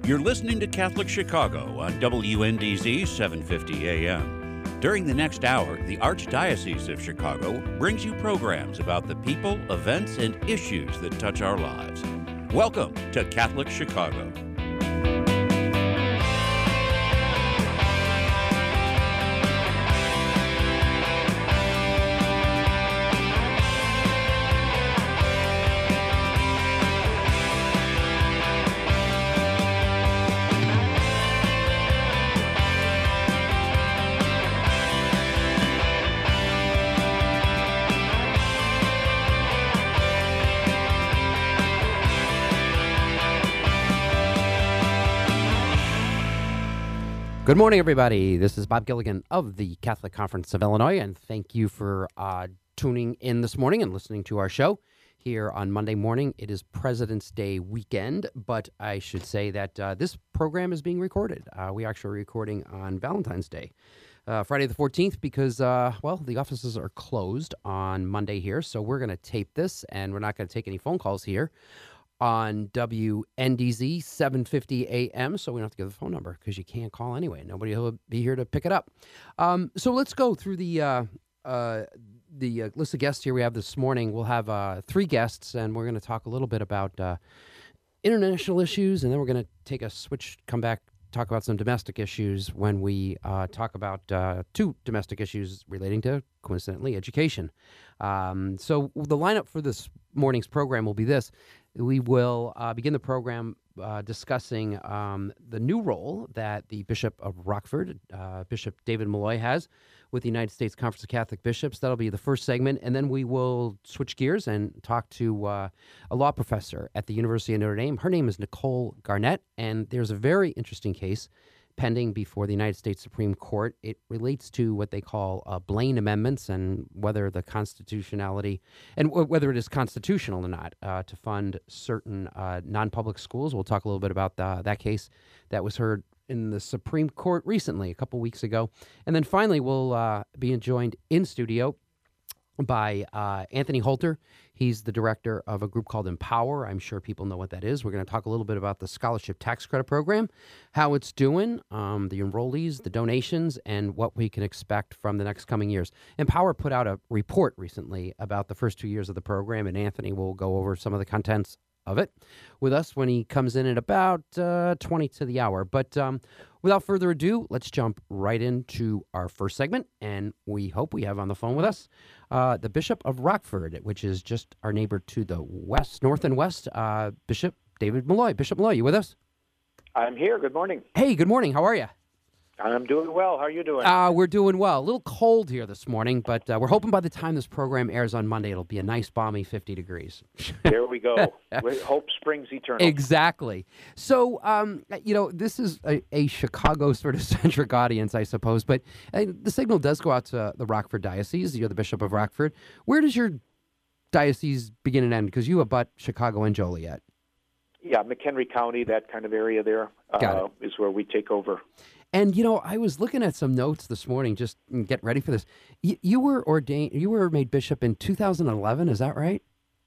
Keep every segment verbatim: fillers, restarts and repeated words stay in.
You're listening to Catholic Chicago on W N D Z seven fifty A M. During the next hour, the Archdiocese of Chicago brings you programs about the people, events, and issues that touch our lives. Welcome to Catholic Chicago. Good morning, everybody. This is Bob Gilligan of the Catholic Conference of Illinois, and thank you for uh, tuning in this morning and listening to our show here on Monday morning. It is President's Day weekend, but I should say that uh, this program is being recorded. Uh, we actually are recording on Valentine's Day, uh, Friday the fourteenth, because, uh, well, the offices are closed on Monday here, so we're going to tape this, and we're not going to take any phone calls here on W N D Z seven fifty A M, so we don't have to give the phone number because you can't call anyway. Nobody will be here to pick it up. Um, so let's go through the uh, uh, the uh, list of guests here we have this morning. We'll have uh, three guests, and we're going to talk a little bit about uh, international issues, and then we're going to take a switch, come back, talk about some domestic issues when we uh, talk about uh, two domestic issues relating to, coincidentally, education. Um, so the lineup for this morning's program will be this. We will uh, begin the program uh, discussing um, the new role that the Bishop of Rockford, uh, Bishop David Malloy, has with the United States Conference of Catholic Bishops. That'll be the first segment, and then we will switch gears and talk to uh, a law professor at the University of Notre Dame. Her name is Nicole Garnett, and there's a very interesting case pending before the United States Supreme Court. It relates to what they call uh, Blaine amendments and whether the constitutionality and w- whether it is constitutional or not uh, to fund certain uh, non-public schools. We'll talk a little bit about the, that case that was heard in the Supreme Court recently, a couple weeks ago. And then finally, we'll uh, be joined in studio by uh, Anthony Holter. He's the director of a group called Empower. I'm sure people know what that is. We're going to talk a little bit about the Scholarship Tax Credit Program, how it's doing, um, the enrollees, the donations, and what we can expect from the next coming years. Empower put out a report recently about the first two years of the program, and Anthony will go over some of the contents of it with us when he comes in at about uh, twenty to the hour. But um, without further ado, let's jump right into our first segment, and we hope we have on the phone with us uh, the Bishop of Rockford, which is just our neighbor to the west, north and west, uh, Bishop David Malloy. Bishop Malloy, you with us? I'm here. Good morning. Hey, good morning. How are you? I'm doing well. How are you doing? Uh, we're doing well. A little cold here this morning, but uh, we're hoping by the time this program airs on Monday, it'll be a nice, balmy fifty degrees. There we go. Hope springs eternal. Exactly. So, um, you know, this is a, a Chicago sort of centric audience, I suppose, but uh, the signal does go out to the Rockford Diocese. You're the Bishop of Rockford. Where does your diocese begin and end? Because you abut Chicago and Joliet. Yeah, McHenry County, that kind of area there uh, is where we take over. And, you know, I was looking at some notes this morning, just getting ready for this. You, you were ordained, you were made bishop in two thousand eleven, is that right?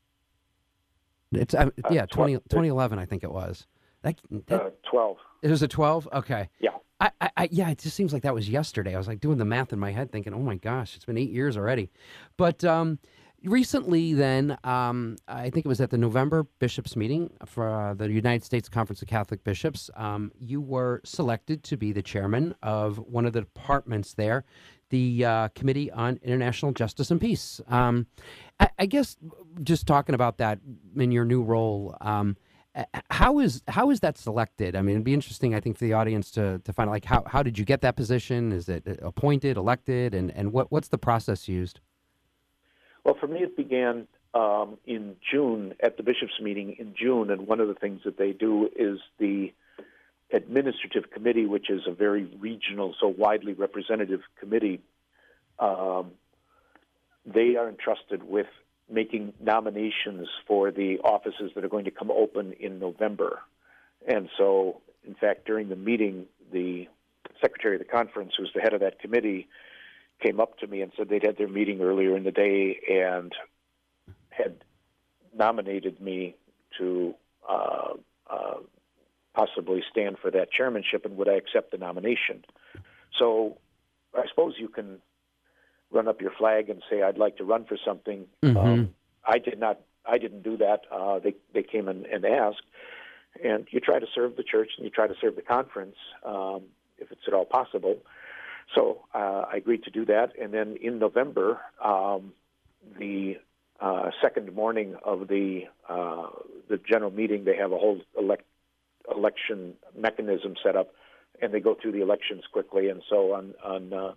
It's uh, Yeah, twenty, twenty eleven, I think it was. That, that, uh, twelve. It was a twelve? Okay. Yeah. I, I, I, yeah, it just seems like that was yesterday. I was like doing the math in my head thinking, oh my gosh, it's been eight years already. But um, recently then, um, I think it was at the November bishops meeting for uh, the United States Conference of Catholic Bishops, um, you were selected to be the chairman of one of the departments there, the uh, Committee on International Justice and Peace. Um, I, I guess just talking about that in your new role, um, how is how is that selected? I mean, it'd be interesting, I think, for the audience to to find out, like, how, how did you get that position? Is it appointed, elected, and, and what what's the process used? Well, for me, it began um, in June at the bishops' meeting in June, and one of the things that they do is the administrative committee, which is a very regional, so widely representative committee. Um, they are entrusted with making nominations for the offices that are going to come open in November. And so, in fact, during the meeting, the secretary of the conference, who's the head of that committee, came up to me and said they'd had their meeting earlier in the day and had nominated me to uh, uh, possibly possibly stand for that chairmanship, and would I accept the nomination? So I suppose you can run up your flag and say, I'd like to run for something. Mm-hmm. Um, I did not. I didn't do that. Uh, they they came in and asked, and you try to serve the church and you try to serve the conference um, if it's at all possible. So uh, I agreed to do that, and then in November, um, the uh, second morning of the uh, the general meeting, they have a whole elect, election mechanism set up, and they go through the elections quickly. And so on on uh,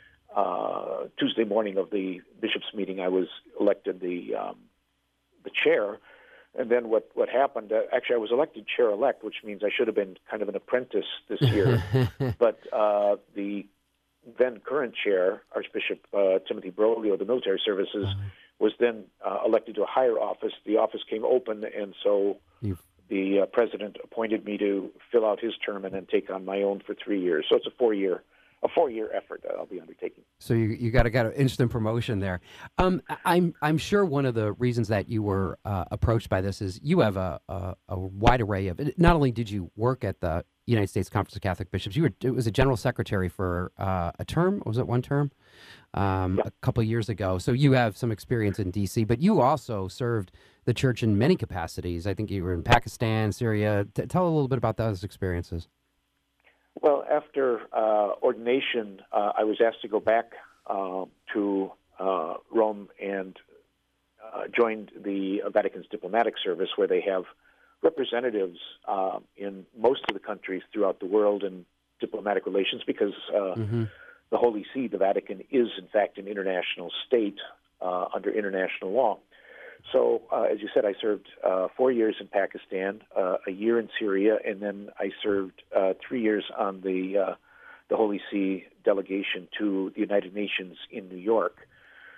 uh, Tuesday morning of the bishops' meeting, I was elected the um, the chair. And then what, what happened, uh, actually I was elected chair-elect, which means I should have been kind of an apprentice this year. But uh, the then current chair, Archbishop uh, Timothy Broglio of the Military Services, uh-huh. was then uh, elected to a higher office. The office came open, and so You've... the uh, president appointed me to fill out his term and then take on my own for three years. So it's a four-year a four-year effort that I'll be undertaking. So you you got a got an instant promotion there. Um, I'm I'm sure one of the reasons that you were uh, approached by this is you have a, a a wide array of. Not only did you work at the United States Conference of Catholic Bishops, you were it was a general secretary for uh, a term. Was it one term? Um, yeah. A couple of years ago. So you have some experience in D C, but you also served the church in many capacities. I think you were in Pakistan, Syria. T- tell a little bit about those experiences. Well, after uh, ordination, uh, I was asked to go back uh, to uh, Rome and uh, joined the Vatican's diplomatic service, where they have representatives uh, in most of the countries throughout the world in diplomatic relations, because uh, mm-hmm. the Holy See, the Vatican, is in fact an international state uh, under international law. So, uh, as you said, I served uh, four years in Pakistan, uh, a year in Syria, and then I served uh, three years on the uh, the Holy See delegation to the United Nations in New York.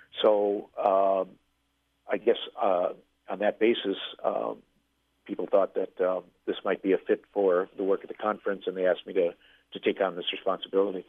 So, um, I guess uh, on that basis, um, people thought that uh, this might be a fit for the work of the conference, and they asked me to to take on this responsibility.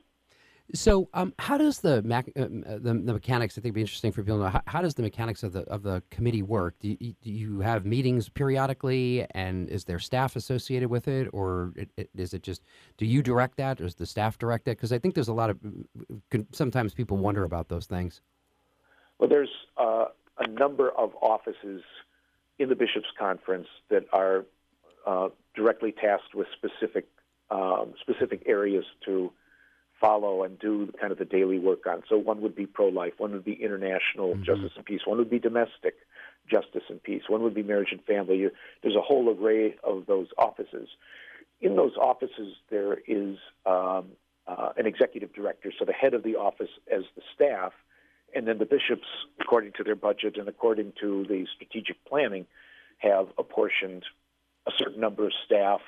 So, um, how does the, mac- uh, the the mechanics? I think it'd be interesting for people to know. How, how does the mechanics of the of the committee work? Do you, do you have meetings periodically, and is there staff associated with it, or it, it, is it just do you direct that, or does the staff direct it? Because I think there's a lot of sometimes people wonder about those things. Well, there's uh, a number of offices in the Bishops' Conference that are uh, directly tasked with specific um, specific areas to follow and do kind of the daily work on. So one would be pro-life, one would be international mm-hmm. justice and peace, one would be domestic justice and peace, one would be marriage and family. You, there's a whole array of those offices. In those offices, there is um, uh, an executive director, so the head of the office as the staff, and then the bishops, according to their budget and according to the strategic planning, have apportioned a certain number of staff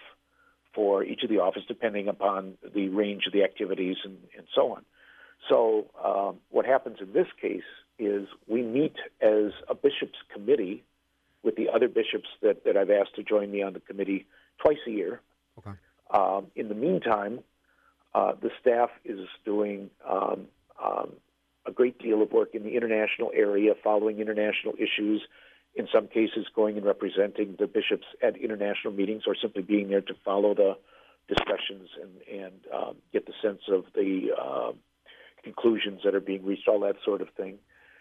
for each of the offices, depending upon the range of the activities and, and so on. So um, what happens in this case is we meet as a bishops' committee with the other bishops that, that I've asked to join me on the committee twice a year. Okay. Um, in the meantime, uh, the staff is doing um, um, a great deal of work in the international area, following international issues, in some cases going and representing the bishops at international meetings, or simply being there to follow the discussions and, and um, get the sense of the uh, conclusions that are being reached, all that sort of thing.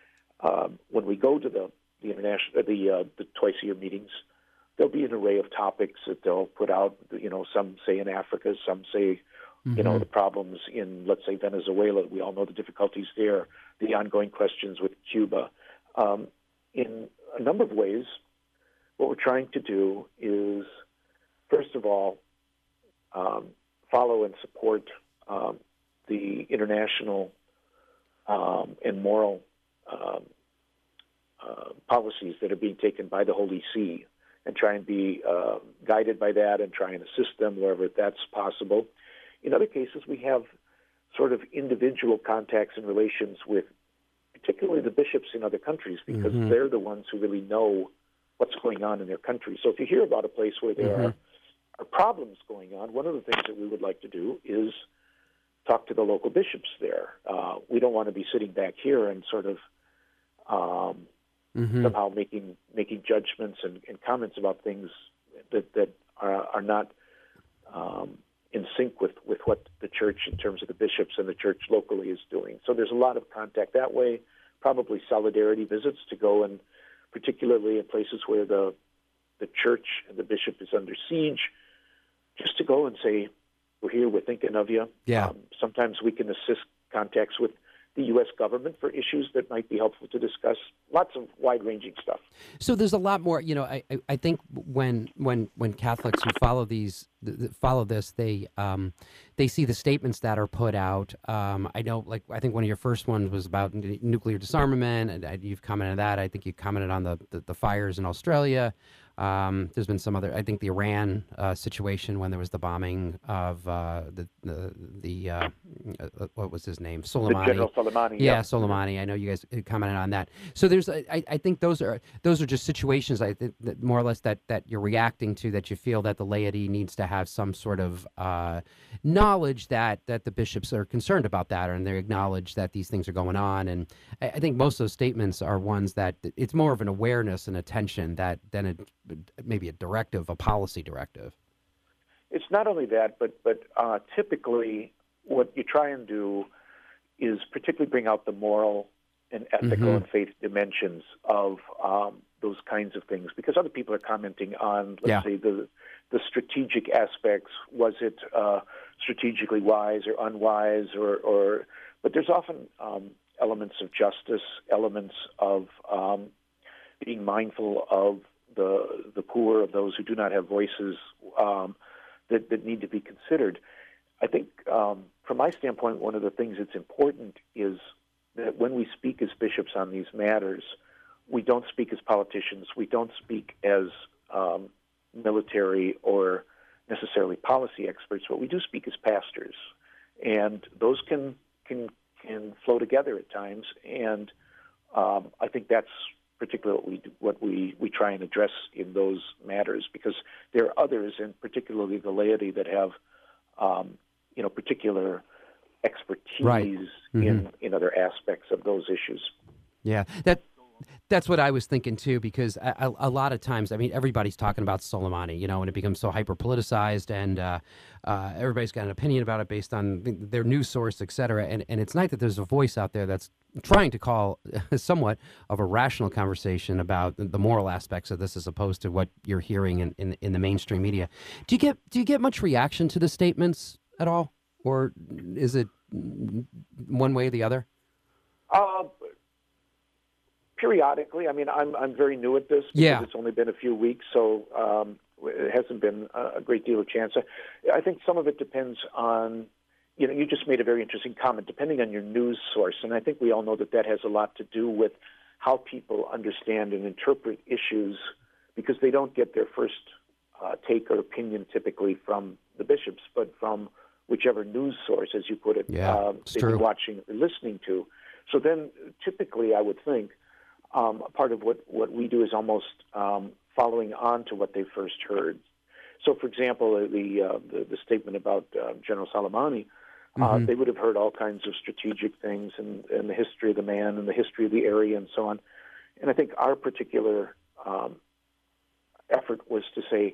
Um, when we go to the the international the uh, the twice a year meetings, there'll be an array of topics that they'll put out. You know, some say in Africa, some say mm-hmm. you know the problems in, let's say, Venezuela. We all know the difficulties there, the ongoing questions with Cuba. Um, in a number of ways, what we're trying to do is, first of all, um, follow and support um, the international um, and moral um, uh, policies that are being taken by the Holy See, and try and be uh, guided by that and try and assist them wherever that's possible. In other cases, we have sort of individual contacts and relations with particularly the bishops in other countries, because mm-hmm. they're the ones who really know what's going on in their country. So if you hear about a place where there mm-hmm. are, are problems going on, one of the things that we would like to do is talk to the local bishops there. Uh, we don't want to be sitting back here and sort of um, mm-hmm. somehow making making judgments and, and comments about things that, that are, are not um, in sync with, with what the church in terms of the bishops and the church locally is doing. So there's a lot of contact that way, probably solidarity visits to go, and particularly in places where the the church and the bishop is under siege, just to go and say, we're here, we're thinking of you. Yeah. Um, sometimes we can assist contacts with the U S government for issues that might be helpful to discuss. Lots of wide-ranging stuff. So there's a lot more. You know, I, I, I think when when when Catholics who follow these th- th- follow this, they um, they see the statements that are put out. Um, I know, like I think one of your first ones was about n- nuclear disarmament, and uh, you've commented on that. I think you commented on the the, the fires in Australia. Um, there's been some other, I think the Iran uh, situation when there was the bombing of uh, the the, the uh, uh, what was his name, Soleimani. The General Soleimani. Yeah, yeah. Soleimani. I know you guys commented on that. So there's, I, I think those are those are just situations I think that more or less that that you're reacting to, that you feel that the laity needs to have some sort of uh, knowledge that that the bishops are concerned about that, and they acknowledge that these things are going on. And I, I think most of those statements are ones that it's more of an awareness and attention that than a maybe a directive, a policy directive. It's not only that, but but uh, typically what you try and do is particularly bring out the moral and ethical Mm-hmm. and faith dimensions of um, those kinds of things, because other people are commenting on, let's Yeah. say, the the strategic aspects. Was it uh, strategically wise or unwise, or, or but there's often um, elements of justice, elements of um, being mindful of the the poor, of those who do not have voices, um, that, that need to be considered. I think um, from my standpoint, one of the things that's important is that when we speak as bishops on these matters, we don't speak as politicians, we don't speak as um, military or necessarily policy experts, but we do speak as pastors. And those can can can flow together at times, and um, I think that's particularly what we do, what we, we try and address in those matters, because there are others, and particularly the laity, that have um, you know particular expertise Right. Mm-hmm. in, in other aspects of those issues. Yeah, that that's what I was thinking too, because a, a, a lot of times, I mean, everybody's talking about Soleimani, you know, and it becomes so hyper politicized, and uh, uh, everybody's got an opinion about it based on their news source, et cetera. And and it's nice that there's a voice out there that's trying to call somewhat of a rational conversation about the moral aspects of this, as opposed to what you're hearing in, in, in the mainstream media. Do you get do you get much reaction to the statements at all, or is it one way or the other? Uh, periodically. I mean, I'm I'm very new at this because Yeah. it's only been a few weeks, so um, it hasn't been a great deal of chance. I, I think some of it depends on, you know, you just made a very interesting comment, depending on your news source, and I think we all know that that has a lot to do with how people understand and interpret issues, because they don't get their first uh, take or opinion typically from the bishops, but from whichever news source, as you put it, Yeah, uh, it's they've true. been watching or listening to. So then, typically, I would think um, a part of what, what we do is almost um, following on to what they first heard. So, for example, the uh, the, the statement about uh, General Soleimani, uh, Mhm. they would have heard all kinds of strategic things, and, and the history of the man and the history of the area and so on. And I think our particular um, effort was to say,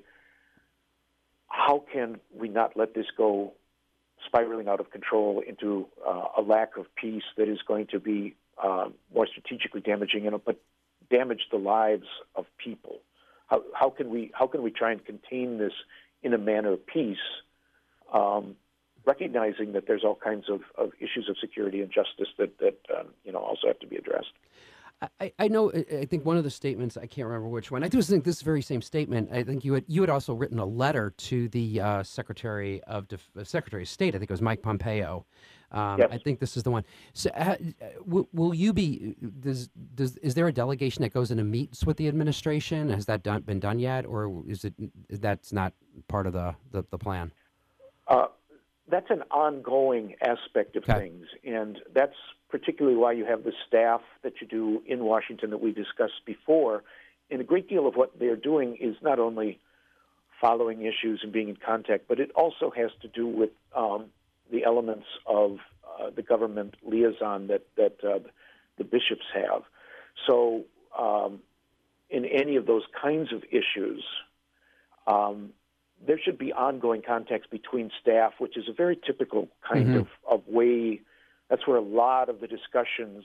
how can we not let this go spiraling out of control into uh, a lack of peace that is going to be uh, more strategically damaging, you know, but damage the lives of people? How, how can we how can we try and contain this in a manner of peace, um, recognizing that there's all kinds of, of issues of security and justice that that um, you know also have to be addressed. I, I know. I think one of the statements, I can't remember which one. I do think this very same statement. I think you had you had also written a letter to the uh, Secretary of Def- uh, Secretary of State. I think it was Mike Pompeo. Um, Yes. I think this is the one. So, uh, will, will you be? Does does is there a delegation that goes in and meets with the administration? Has that done, been done yet, or is it that's not part of the the, the plan? Uh, that's an ongoing aspect of Okay. things, and that's particularly why you have the staff that you do in Washington that we discussed before. And a great deal of what they're doing is not only following issues and being in contact, but it also has to do with um, the elements of uh, the government liaison that, that uh, the bishops have. So um, in any of those kinds of issues, um, there should be ongoing contacts between staff, which is a very typical kind Mm-hmm. of, of way. That's where a lot of the discussions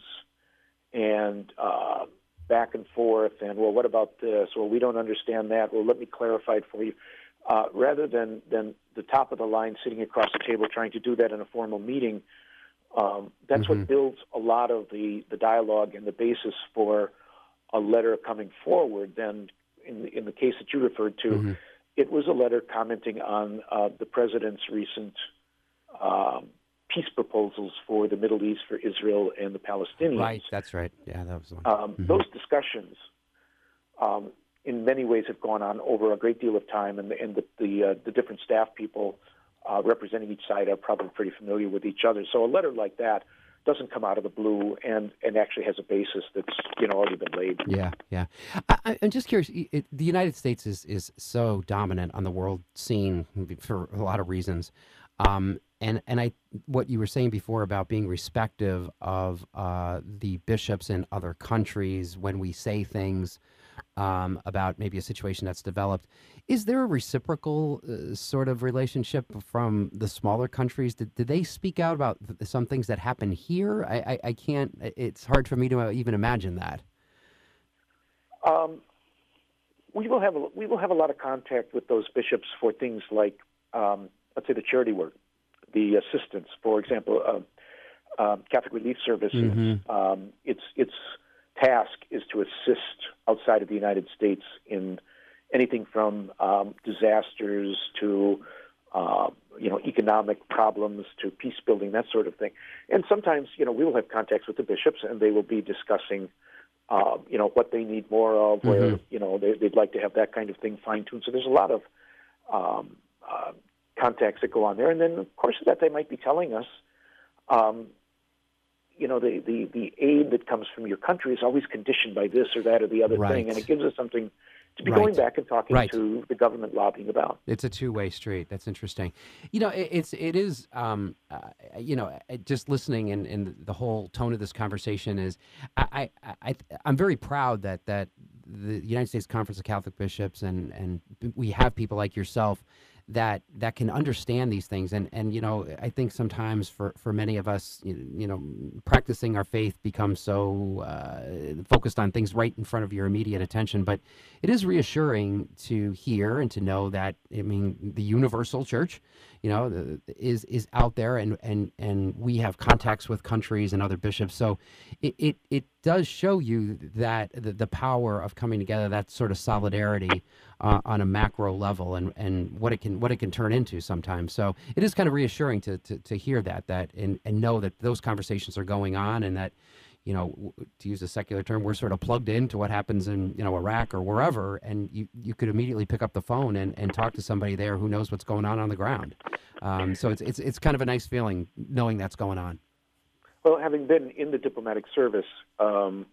and uh, back and forth and, well, what about this? Well, we don't understand that. Well, let me clarify it for you. Uh, rather than, than the top of the line sitting across the table trying to do that in a formal meeting, um, that's Mm-hmm. what builds a lot of the, the dialogue and the basis for a letter coming forward. Then in, in the case that you referred to, Mm-hmm. it was a letter commenting on uh, the president's recent um, peace proposals for the Middle East, for Israel and the Palestinians. Right, that's right. Yeah, that was the one. Um, Mhm. Those discussions, um, in many ways, have gone on over a great deal of time, and, and the the, uh, the different staff people uh, representing each side are probably pretty familiar with each other. So a letter like that doesn't come out of the blue, and, and actually has a basis that's you know already been laid. Yeah, yeah. I, I- I'm just curious. i- It, the United States is is so dominant on the world scene for a lot of reasons, um, and and I what you were saying before about being respective of uh, the bishops in other countries when we say things um, about maybe a situation that's developed. Is there a reciprocal uh, sort of relationship from the smaller countries? Did, did they speak out about th- some things that happen here? I, I, I can't. It's hard for me to even imagine that. Um, we will have a, we will have a lot of contact with those bishops for things like, um, let's say, the charity work, the assistance. For example, uh, uh, Catholic Relief Services. Mhm. Um, its its task is to assist outside of the United States in anything from um, disasters to uh, you know economic problems to peace building, that sort of thing. And sometimes you know we will have contacts with the bishops, and they will be discussing. Uh, you know, what they need more of, where, Mhm. you know, they, they'd like to have that kind of thing fine-tuned. So there's a lot of um, uh, contacts that go on there. And then, of course, that they might be telling us, um, you know, the, the, the aid that comes from your country is always conditioned by this or that or the other Right. thing. And it gives us something to be Right. going back and talking Right. to the government lobbying about. It's a two-way street. That's interesting. You know, it, it's it is. Um, uh, you know, uh, just listening and, and the whole tone of this conversation is, I, I, I I'm very proud that that the United States Conference of Catholic Bishops and and we have people like yourself that that can understand these things. And and you know, I think sometimes for for many of us, you, you know, practicing our faith becomes so uh, focused on things right in front of your immediate attention. But it is reassuring to hear and to know that, I mean, the universal church, you know, the- is is out there, and and and we have contacts with countries and other bishops. So it it, it does show you that the, the power of coming together, that sort of solidarity uh, on a macro level, and and what it can what it can turn into sometimes. So it is kind of reassuring to to, to hear that that and and know that those conversations are going on, and that, you know, w- to use a secular term, we're sort of plugged into what happens in, you know, Iraq or wherever, and you, you could immediately pick up the phone and, and talk to somebody there who knows what's going on on the ground. Um, so it's, it's it's kind of a nice feeling knowing that's going on. Well, having been in the diplomatic service, um,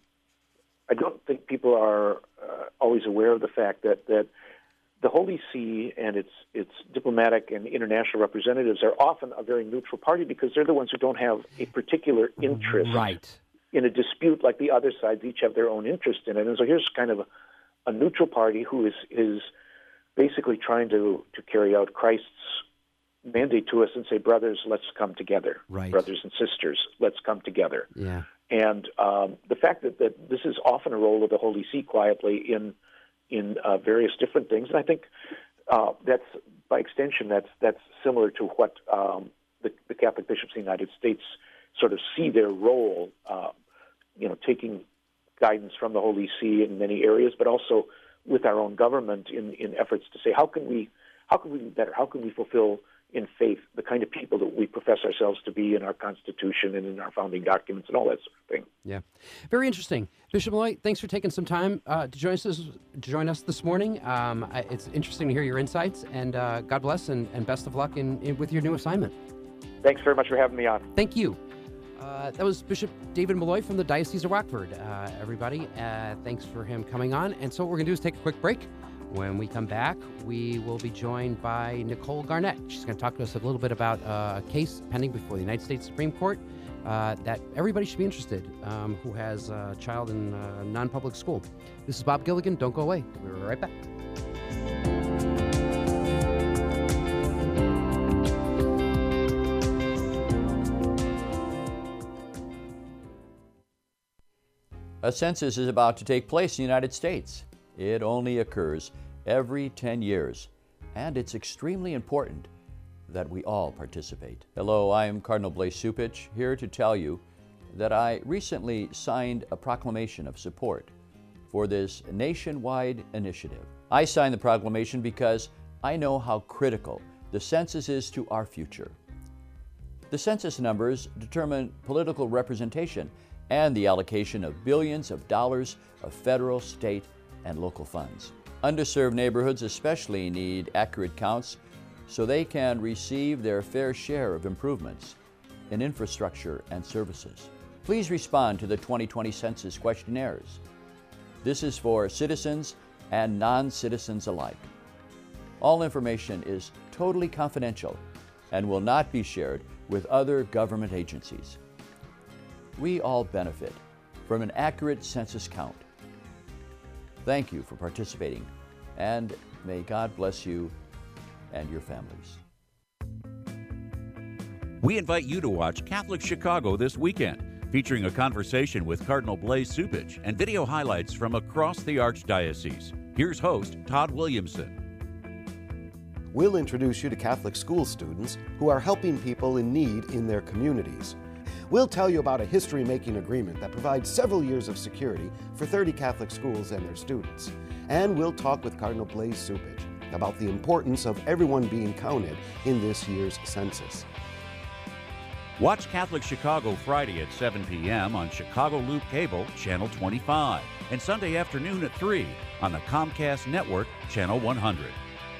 I don't think people are uh, always aware of the fact that, that the Holy See and its its diplomatic and international representatives are often a very neutral party because they're the ones who don't have a particular interest Right. in a dispute like the other sides each have their own interest in it. And so here's kind of a, a neutral party who is is basically trying to, to carry out Christ's mandate to us and say, brothers, let's come together. Right. Brothers and sisters, let's come together. Yeah. And um, the fact that, that this is often a role of the Holy See quietly in in uh, various different things, and I think uh, that's, by extension, that's that's similar to what um, the, the Catholic bishops in the United States sort of see their role, uh, you know, taking guidance from the Holy See in many areas, but also with our own government in, in efforts to say, how can we how can we be better? How can we fulfill in faith the kind of people that we profess ourselves to be in our Constitution and in our founding documents and all that sort of thing? Yeah. Very interesting. Bishop Malloy, thanks for taking some time uh, to join us this, to join us this morning. Um, I, it's interesting to hear your insights, and uh, God bless and, and best of luck in, in with your new assignment. Thanks very much for having me on. Thank you. Uh, that was Bishop David Malloy from the Diocese of Rockford. Uh, everybody, uh, thanks for him coming on. And so what we're going to do is take a quick break. When we come back, we will be joined by Nicole Garnett. She's going to talk to us a little bit about uh, a case pending before the United States Supreme Court uh, that everybody should be interested um, who has a child in uh, non-public school. This is Bob Gilligan. Don't go away. We'll be right back. A census is about to take place in the United States. It only occurs every ten years, and it's extremely important that we all participate. Hello, I am Cardinal Blaise Cupich, here to tell you that I recently signed a proclamation of support for this nationwide initiative. I signed the proclamation because I know how critical the census is to our future. The census numbers determine political representation and the allocation of billions of dollars of federal, state, and local funds. Underserved neighborhoods especially need accurate counts so they can receive their fair share of improvements in infrastructure and services. Please respond to the twenty twenty census questionnaires. This is for citizens and non-citizens alike. All information is totally confidential and will not be shared with other government agencies. We all benefit from an accurate census count. Thank you for participating, and may God bless you and your families. We invite you to watch Catholic Chicago this weekend, featuring a conversation with Cardinal Blaise Cupich and video highlights from across the Archdiocese. Here's host Todd Williamson. We'll introduce you to Catholic school students who are helping people in need in their communities. We'll tell you about a history-making agreement that provides several years of security for thirty Catholic schools and their students. And we'll talk with Cardinal Blaise Cupich about the importance of everyone being counted in this year's census. Watch Catholic Chicago Friday at seven p.m. on Chicago Loop Cable, Channel twenty-five, and Sunday afternoon at three on the Comcast Network, Channel one hundred.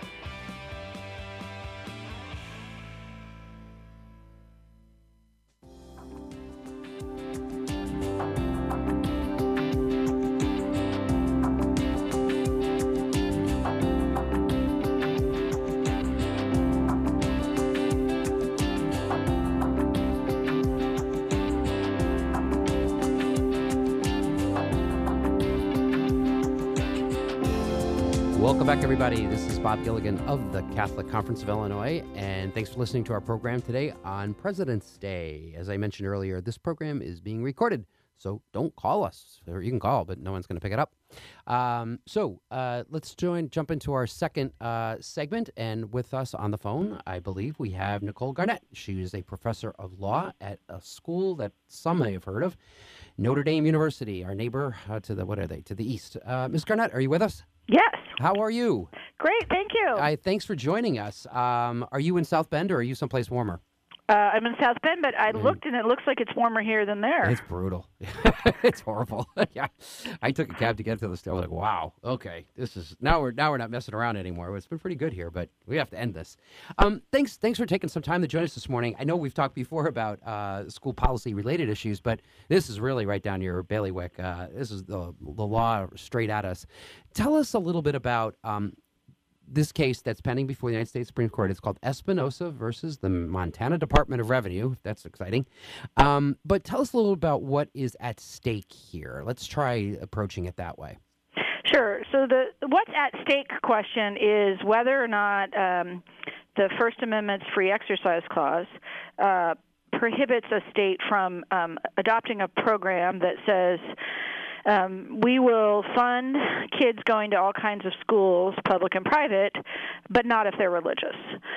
Welcome back, everybody. This is Bob Gilligan of the Catholic Conference of Illinois, and thanks for listening to our program today on President's Day. As I mentioned earlier, this program is being recorded, so don't call us. Or you can call, but no one's going to pick it up. Um, so uh, let's join, jump into our second uh, segment, and with us on the phone, I believe we have Nicole Garnett. She is a professor of law at a school that some may have heard of, Notre Dame University, our neighbor uh, to the, what are they, to the east. Uh, Miz Garnett, are you with us? Yes. How are you? Great, thank you. I, thanks for joining us. Um, are you in South Bend, or are you someplace warmer? Uh, I'm in South Bend, but I looked and it looks like it's warmer here than there. It's brutal. It's horrible. Yeah, I took a cab to get to the store. I was like, wow, okay, this is now we're now we're not messing around anymore. It's been pretty good here, but we have to end this. Um, thanks, thanks for taking some time to join us this morning. I know we've talked before about uh, school policy related issues, but this is really right down your bailiwick. Uh, this is the the law straight at us. Tell us a little bit about. Um, This case that's pending before the United States Supreme Court. It's called Espinoza versus the Montana Department of Revenue. That's exciting. Um, but tell us a little about what is at stake here. Let's try approaching it that way. Sure. So the what's at stake question is whether or not um, the First Amendment's free exercise clause uh, prohibits a state from um, adopting a program that says Um, we will fund kids going to all kinds of schools, public and private, but not if they're religious.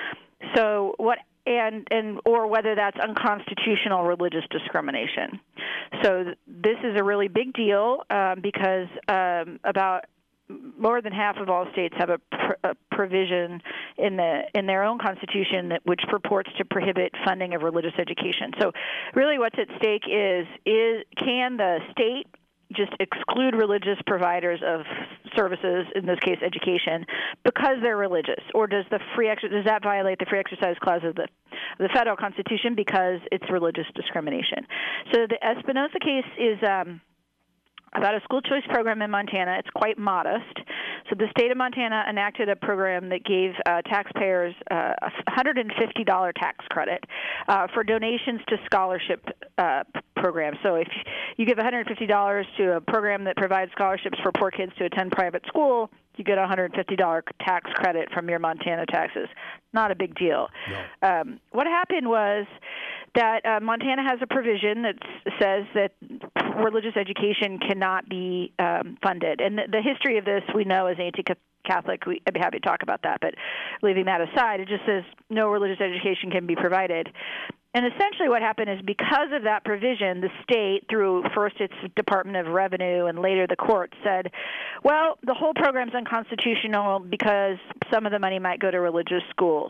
So what and and or whether that's unconstitutional religious discrimination. So th- this is a really big deal um, because um, about more than half of all states have a, pr- a provision in the in their own constitution that which purports to prohibit funding of religious education. So really what's at stake is is can the state just exclude religious providers of services, in this case education, because they're religious? Or does the free ex- does that violate the free exercise clause of the the federal constitution because it's religious discrimination? So the Espinoza case is um, about a school choice program in Montana. It's quite modest. So the state of Montana enacted a program that gave uh, taxpayers uh, a one hundred fifty dollars tax credit uh, for donations to scholarship uh, programs. So if you give one hundred fifty dollars to a program that provides scholarships for poor kids to attend private school, you get a one hundred fifty dollars tax credit from your Montana taxes. Not a big deal. No. Um, what happened was that uh, Montana has a provision that says that religious education cannot be um, funded. And the, the history of this we know is anti-Catholic. We, I'd be happy to talk about that. But leaving that aside, it just says no religious education can be provided. And essentially what happened is because of that provision, the state, through first its Department of Revenue and later the court, said, well, the whole program's unconstitutional because some of the money might go to religious schools.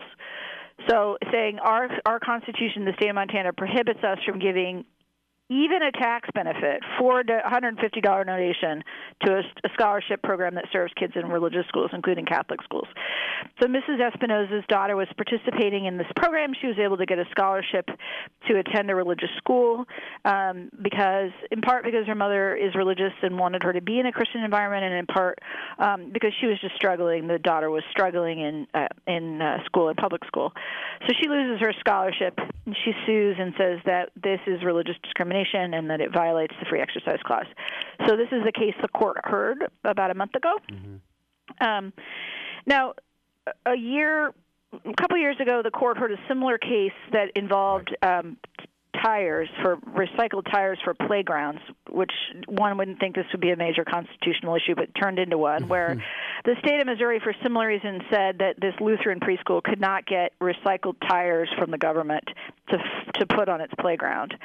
So saying our our Constitution, the state of Montana, prohibits us from giving even a tax benefit for a one hundred fifty dollars donation to a, a scholarship program that serves kids in religious schools, including Catholic schools. So Missus Espinosa's daughter was participating in this program. She was able to get a scholarship to attend a religious school um, because, in part because her mother is religious and wanted her to be in a Christian environment, and in part um, because she was just struggling. The daughter was struggling in uh, in uh, school, in public school. So she loses her scholarship, and she sues and says that this is religious discrimination and that it violates the free exercise clause. So this is the case the court heard about a month ago. Mm-hmm. Um, Now, a year, a couple years ago, the court heard a similar case that involved um, tires for recycled tires for playgrounds, which one wouldn't think this would be a major constitutional issue, but turned into one, where the state of Missouri, for similar reasons, said that this Lutheran preschool could not get recycled tires from the government to to put on its playground.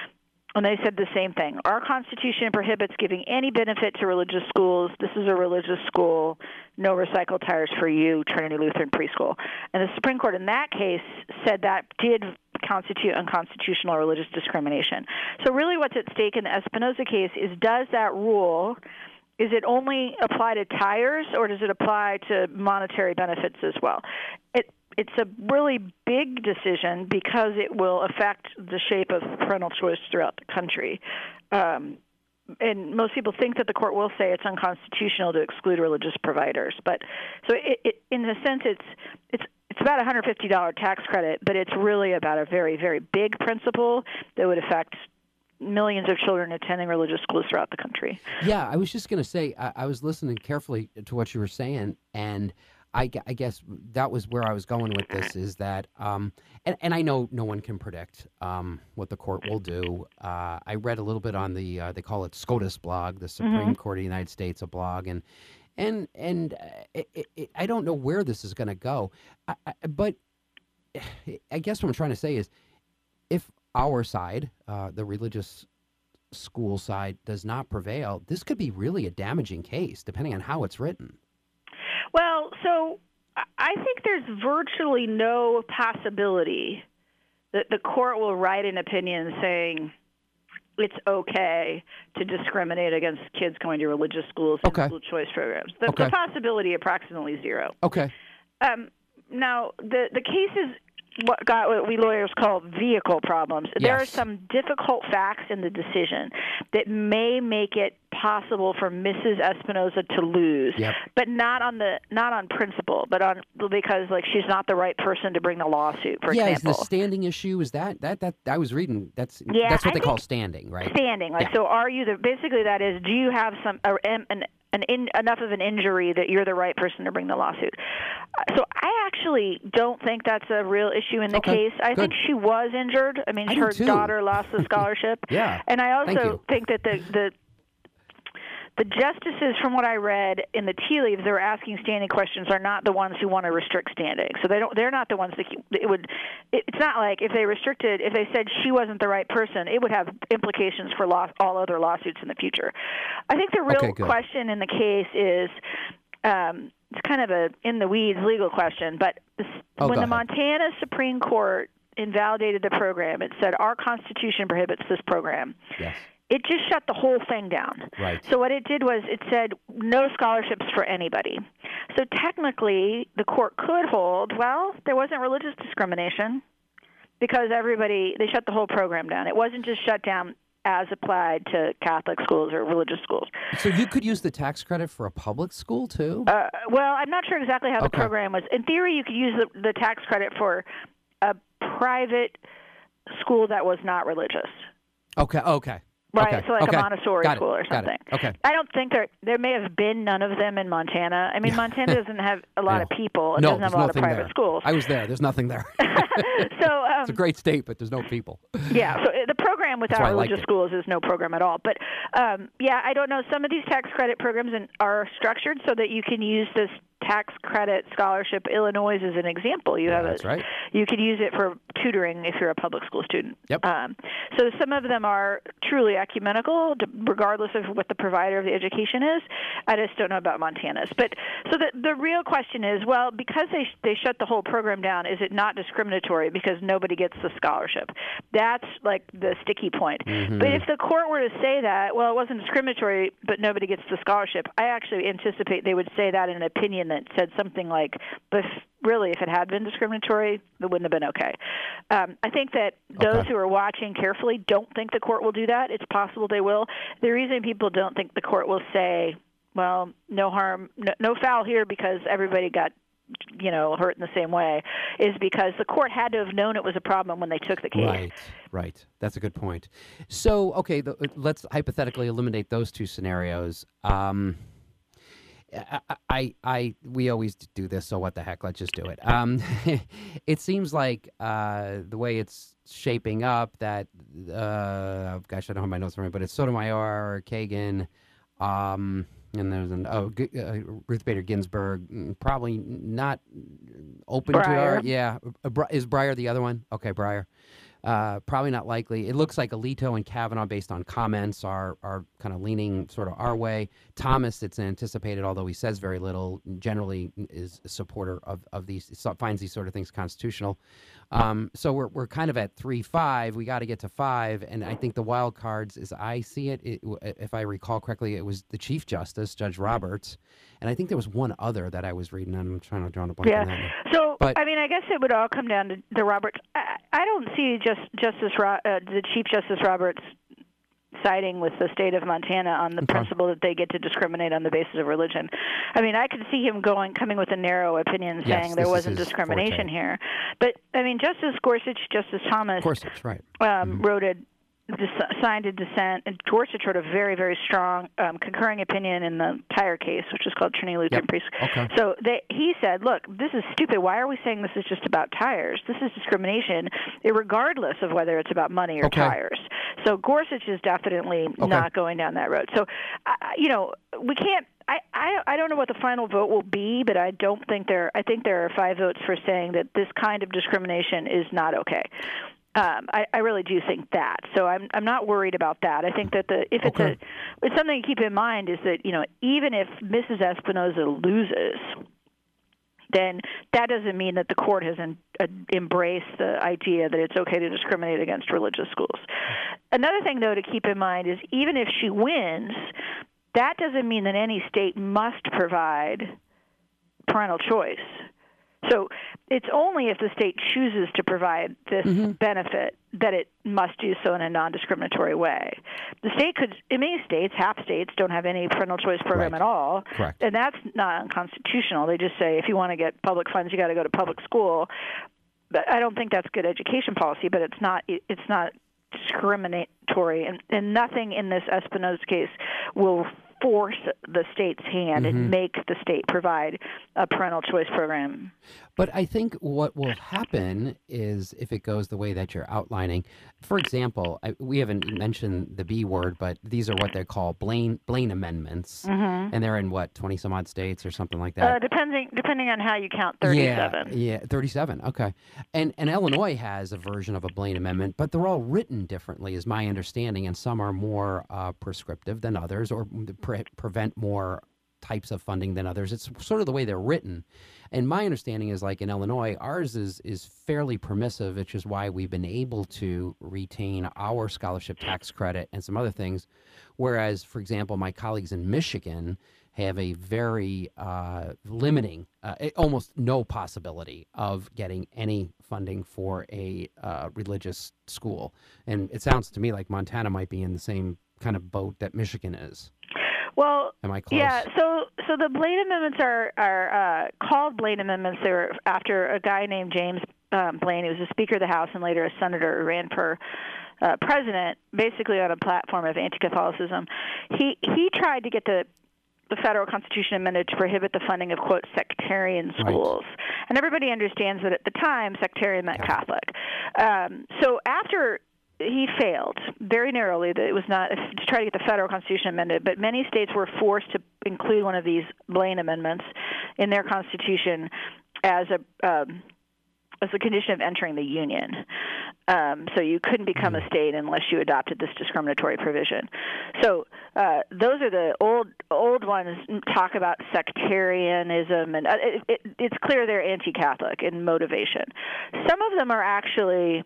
And they said the same thing. Our Constitution prohibits giving any benefit to religious schools. This is a religious school. No recycled tires for you, Trinity Lutheran Preschool. And the Supreme Court in that case said that did constitute unconstitutional religious discrimination. So really what's at stake in the Espinosa case is, does that rule, is it only apply to tires or does it apply to monetary benefits as well? It It's a really big decision because it will affect the shape of parental choice throughout the country. Um, and most people think that the court will say it's unconstitutional to exclude religious providers. But so it, it, in a sense, it's it's it's about a one hundred fifty dollars tax credit, but it's really about a very, very big principle that would affect millions of children attending religious schools throughout the country. Yeah, I was just going to say, I, I was listening carefully to what you were saying, and I, I guess that was where I was going with this, is that, um, and, and I know no one can predict um, what the court will do. Uh, I read a little bit on the, uh, they call it SCOTUS blog, the Supreme mm-hmm. Court of the United States, a blog, and and and uh, it, it, I don't know where this is going to go. I, I, but I guess what I'm trying to say is, if our side, uh, the religious school side, does not prevail, this could be really a damaging case, depending on how it's written. Well, so I think there's virtually no possibility that the court will write an opinion saying it's okay to discriminate against kids going to religious schools and okay. school choice programs. The, okay. the possibility approximately zero. Okay. Um, now, the, the case is what got what we lawyers call vehicle problems. Yes. There are some difficult facts in the decision that may make it possible for Missus Espinosa to lose, yep. but not on the not on principle, but on because like she's not the right person to bring the lawsuit. For yeah, example, is the standing issue is that that that I was reading that's yeah, that's what I they call standing, right? Standing, like yeah. so. Are you the basically that is? Do you have some uh, an an in, enough of an injury that you're the right person to bring the lawsuit? So I actually don't think that's a real issue in the okay. case. I Good. think she was injured. I mean, I her do daughter lost the scholarship. yeah, and I Thank also you. think that the the The justices, from what I read in the tea leaves, they were asking standing questions, are not the ones who want to restrict standing. So they don't. They're not the ones that it would. It's not like if they restricted, if they said she wasn't the right person, it would have implications for law, all other lawsuits in the future. I think the real okay, question in the case is, um, it's kind of a in the weeds legal question, but this, oh, when the ahead. Montana Supreme Court invalidated the program, it said our Constitution prohibits this program. Yes. It just shut the whole thing down. Right. So what it did was it said no scholarships for anybody. So technically, the court could hold, well, there wasn't religious discrimination because everybody, they shut the whole program down. It wasn't just shut down as applied to Catholic schools or religious schools. So you could use the tax credit for a public school, too? Uh, well, I'm not sure exactly how the okay. program was. In theory, you could use the, the tax credit for a private school that was not religious. Okay, okay. Right, Okay. so like okay. a Montessori Got it. school or Got something. it. Okay. I don't think there there may have been none of them in Montana. I mean, Montana doesn't have a lot of people. It no, doesn't have there's a lot of nothing private there. schools. I was there. There's nothing there. so um, It's a great state, but there's no people. Yeah, so the program without why I liked religious it. schools is no program at all. But um, yeah, I don't know. Some of these tax credit programs in, are structured so that you can use this tax credit scholarship. Illinois is an example. You Yeah, have that's a, right. You could use it for tutoring if you're a public school student. Yep. Um, so some of them are truly ecumenical, regardless of what the provider of the education is. I just don't know about Montana's. But so the the real question is, well, because they they shut the whole program down, is it not discriminatory because nobody gets the scholarship? That's like the sticky point. Mm-hmm. But if the court were to say that, well, it wasn't discriminatory, but nobody gets the scholarship, I actually anticipate they would say that in an opinion that said something like, but really, if it had been discriminatory, it wouldn't have been okay. Um, I think that those Okay. who are watching carefully don't think the court will do that. It's possible they will. The reason people don't think the court will say, well, no harm, no, no foul here because everybody got, you know, hurt in the same way, is because the court had to have known it was a problem when they took the case. Right, right. That's a good point. So, okay, the, let's hypothetically eliminate those two scenarios. Um, I, I, I, we always do this, so what the heck? Let's just do it. Um, it seems like uh, the way it's shaping up that, uh, gosh, I don't have my notes for me, but it's Sotomayor, Kagan, um, and there's an oh G- uh, Ruth Bader Ginsburg, mm, probably not open to Breyer. our yeah. Uh, Bri- Is Breyer the other one? Okay, Breyer. Uh, probably not likely. It looks like Alito and Kavanaugh, based on comments, are are kind of leaning sort of our way. Thomas, it's anticipated, although he says very little, generally is a supporter of, of these, so- finds these sort of things constitutional. Um, so we're we're kind of at three five. We got to get to five, and I think the wild cards, as I see it, it, if I recall correctly, it was the Chief Justice, Judge Roberts, and I think there was one other that I was reading. I'm trying to draw a blank Yeah. on that. So, But- I mean, I guess it would all come down to the Roberts. I, I don't see just Justice Ro- uh, the Chief Justice Roberts siding with the state of Montana on the Okay. principle that they get to discriminate on the basis of religion. I mean, I could see him going, coming with a narrow opinion, Yes, saying this there is wasn't his discrimination forte. here. But I mean, Justice Gorsuch, Justice Thomas, Of course, that's right. um, wrote a dis- signed a dissent, and Gorsuch wrote a very, very strong um, concurring opinion in the Tyre case, which is called Trinity Lutheran Yep. Priest. Okay. So they, he said, look, this is stupid. Why are we saying this is just about tires? This is discrimination, regardless of whether it's about money or Okay. tires. So Gorsuch is definitely Okay. not going down that road. So, uh, you know, we can't. I, I I don't know what the final vote will be, but I don't think there. I think there are five votes for saying that this kind of discrimination is not okay. Um, I, I really do think that. So I'm I'm not worried about that. I think that the if it's Okay. a it's something to keep in mind is that, you know, even if Missus Espinoza loses, then that doesn't mean that the court has en- uh, embraced the idea that it's okay to discriminate against religious schools. Another thing, though, to keep in mind is even if she wins, that doesn't mean that any state must provide parental choice. So it's only if the state chooses to provide this Mm-hmm. benefit that it must do so in a non-discriminatory way. The state could, in many states, half states don't have any parental choice program Right. at all. Correct. And that's not unconstitutional. They just say if you want to get public funds, you got to go to public school. But I don't think that's good education policy, but it's not it's not discriminatory, and, and nothing in this Espinoza case will force the state's hand Mm-hmm. and make the state provide a parental choice program. But I think what will happen is if it goes the way that you're outlining, for example, I, we haven't mentioned the B word, but these are what they call Blaine Blaine amendments, and they're in what twenty some odd states or something like that. Uh, depending depending on how you count, thirty-seven. Yeah, yeah, thirty-seven. Okay, and and Illinois has a version of a Blaine amendment, but they're all written differently, is my understanding, and some are more uh, prescriptive than others, or pre- prevent more types of funding than others. It's sort of the way they're written. And my understanding is, like in Illinois, ours is is fairly permissive, which is why we've been able to retain our scholarship tax credit and some other things. Whereas, for example, my colleagues in Michigan have a very uh, limiting, uh, almost no possibility of getting any funding for a uh, religious school. And it sounds to me like Montana might be in the same kind of boat that Michigan is. Well, Am I close? yeah. So, so the Blaine amendments are are uh, called Blaine amendments. They were after a guy named James um, Blaine, who was a Speaker of the House and later a senator who ran for uh, president, basically on a platform of anti-Catholicism. He he tried to get the the federal Constitution amended to prohibit the funding of, quote, sectarian schools. Right. And everybody understands that at the time, sectarian meant Catholic. Um, so after he failed very narrowly, that it was not to try to get the federal Constitution amended, but many states were forced to include one of these Blaine amendments in their Constitution as a um, as a condition of entering the Union. Um, so you couldn't become a state unless you adopted this discriminatory provision. So uh, those are the old old ones talk about sectarianism, and uh, it, it, it's clear they're anti-Catholic in motivation. Some of them are actually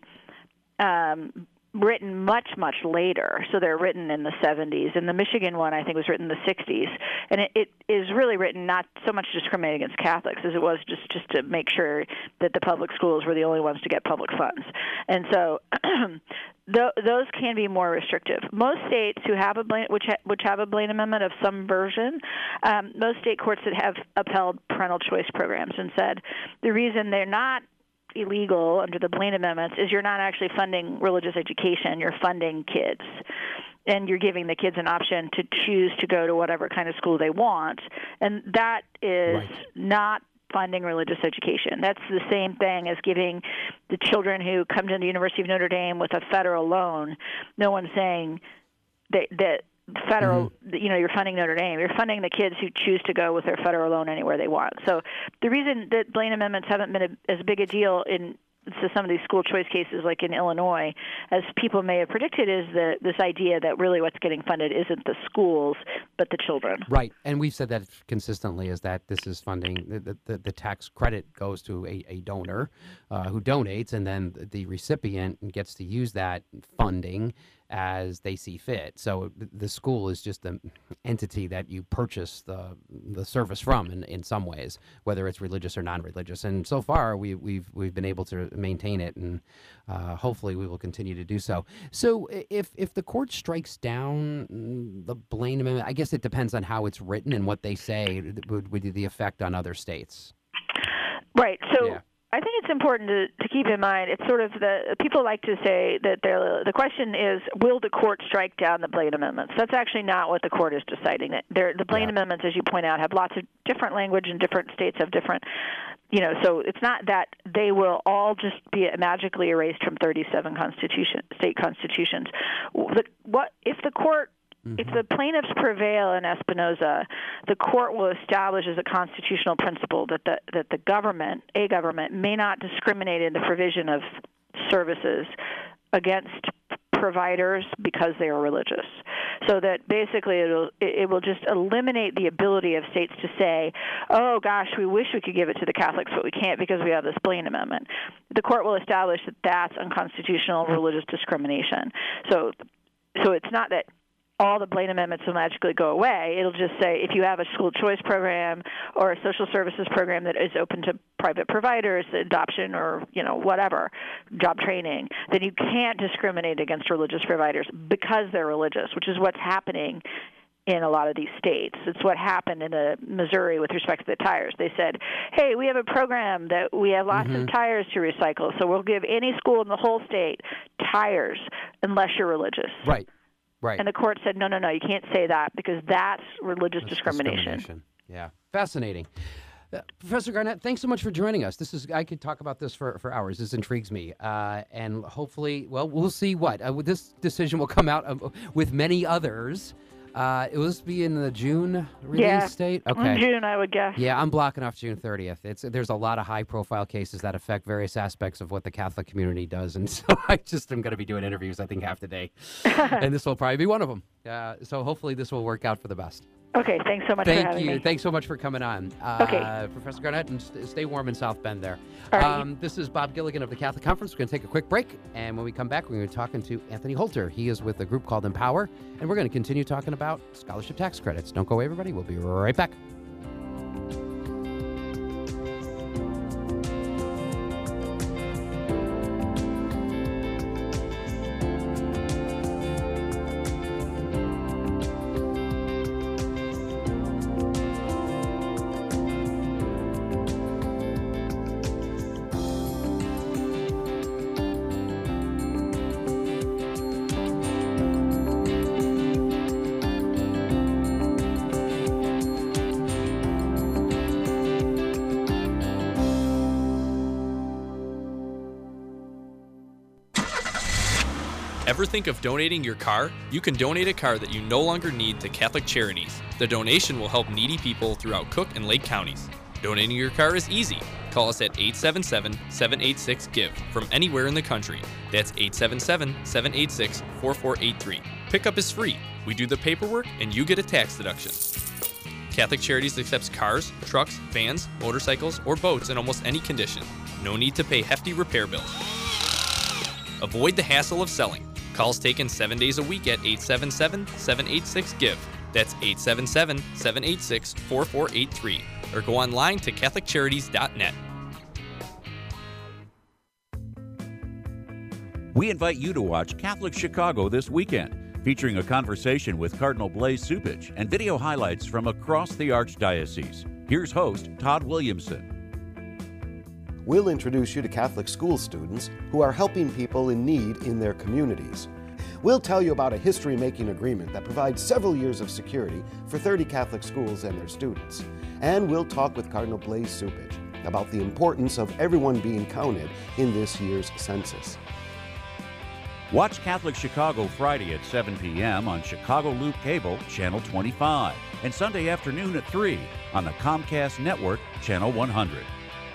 um, written much, much later. So they're written in the seventies. And the Michigan one, I think, was written in the sixties. And it, it is really written not so much to discriminate against Catholics as it was just, just to make sure that the public schools were the only ones to get public funds. And so th- those can be more restrictive. Most states who have a Blaine, which, ha- which have a Blaine Amendment of some version, um, most state courts that have upheld parental choice programs and said the reason they're not illegal under the Blaine Amendments is you're not actually funding religious education, you're funding kids. And you're giving the kids an option to choose to go to whatever kind of school they want. And that is right. not funding religious education. That's the same thing as giving the children who come to the University of Notre Dame with a federal loan. No one's saying that, that federal, mm-hmm. you know, you're funding Notre Dame. You're funding the kids who choose to go with their federal loan anywhere they want. So the reason that Blaine amendments haven't been a, as big a deal in so some of these school choice cases, like in Illinois, as people may have predicted, is the, this idea that really what's getting funded isn't the schools, but the children. Right, and we've said that consistently, is that this is funding, the, the, the tax credit goes to a, a donor uh, who donates, and then the recipient gets to use that funding as they see fit. So the school is just the entity that you purchase the the service from in, in some ways, whether it's religious or non-religious. And so far, we, we've we've been able to maintain it, and uh, hopefully we will continue to do so. So if if the court strikes down the Blaine Amendment, I guess it depends on how it's written and what they say would, would be the effect on other states. Right. So. Yeah. I think it's important to, to keep in mind, it's sort of the, people like to say that the question is, will the court strike down the Blaine Amendments? That's actually not what the court is deciding. They're, the Blaine yeah. Amendments, as you point out, have lots of different language, and different states have different, you know, so it's not that they will all just be magically erased from thirty-seven constitution, state constitutions. The, what if the court Mm-hmm. If the plaintiffs prevail in Espinoza, the court will establish as a constitutional principle that the that the government, a government, may not discriminate in the provision of services against providers because they are religious. So that basically it'll, it will just eliminate the ability of states to say, oh, gosh, we wish we could give it to the Catholics, but we can't because we have this Blaine Amendment. The court will establish that that's unconstitutional religious discrimination. So, so it's not that all the Blaine Amendments will magically go away. It'll just say if you have a school choice program or a social services program that is open to private providers, adoption or, you know, whatever, job training, then you can't discriminate against religious providers because they're religious, which is what's happening in a lot of these states. It's what happened in uh, Missouri with respect to the tires. They said, hey, we have a program that we have lots mm-hmm. of tires to recycle, so we'll give any school in the whole state tires unless you're religious. Right. Right. And the court said, no, no, no, you can't say that because that's religious that's discrimination. discrimination. Yeah. Fascinating. Uh, Professor Garnett, thanks so much for joining us. This is I could talk about this for, for hours. This intrigues me. Uh, and hopefully, well, we'll see what. Uh, this decision will come out uh, with many others. Uh, it will be in the June release yeah. date? Okay. June, I would guess. Yeah, I'm blocking off June thirtieth. It's There's a lot of high-profile cases that affect various aspects of what the Catholic community does, and so I just am going to be doing interviews, I think, half the day. And this will probably be one of them. Uh, so hopefully this will work out for the best. Okay, thanks so much Thank for having you. me. Thanks so much for coming on. Uh, okay. Professor Garnett, and st- stay warm in South Bend there. All right. Um, this is Bob Gilligan of the Catholic Conference. We're going to take a quick break, and when we come back, we're going to be talking to Anthony Holter. He is with a group called Empower, and we're going to continue talking about scholarship tax credits. Don't go away, everybody. We'll be right back. Ever think of donating your car? You can donate a car that you no longer need to Catholic Charities. The donation will help needy people throughout Cook and Lake counties. Donating your car is easy. Call us at eight seven seven, seven eight six, GIVE from anywhere in the country. That's eight seven seven, seven eight six, four four eight three. Pickup is free. We do the paperwork and you get a tax deduction. Catholic Charities accepts cars, trucks, vans, motorcycles, or boats in almost any condition. No need to pay hefty repair bills. Avoid the hassle of selling. Calls taken seven days a week at eight seven seven, seven eight six, GIVE. That's eight seven seven, seven eight six, four four eight three. Or go online to catholic charities dot net. We invite you to watch Catholic Chicago this weekend, featuring a conversation with Cardinal Blaise Cupich and video highlights from across the Archdiocese. Here's host Todd Williamson. We'll introduce you to Catholic school students who are helping people in need in their communities. We'll tell you about a history-making agreement that provides several years of security for thirty Catholic schools and their students. And we'll talk with Cardinal Blaise Cupich about the importance of everyone being counted in this year's census. Watch Catholic Chicago Friday at seven p.m. on Chicago Loop Cable, Channel twenty-five, and Sunday afternoon at three on the Comcast Network, Channel one hundred.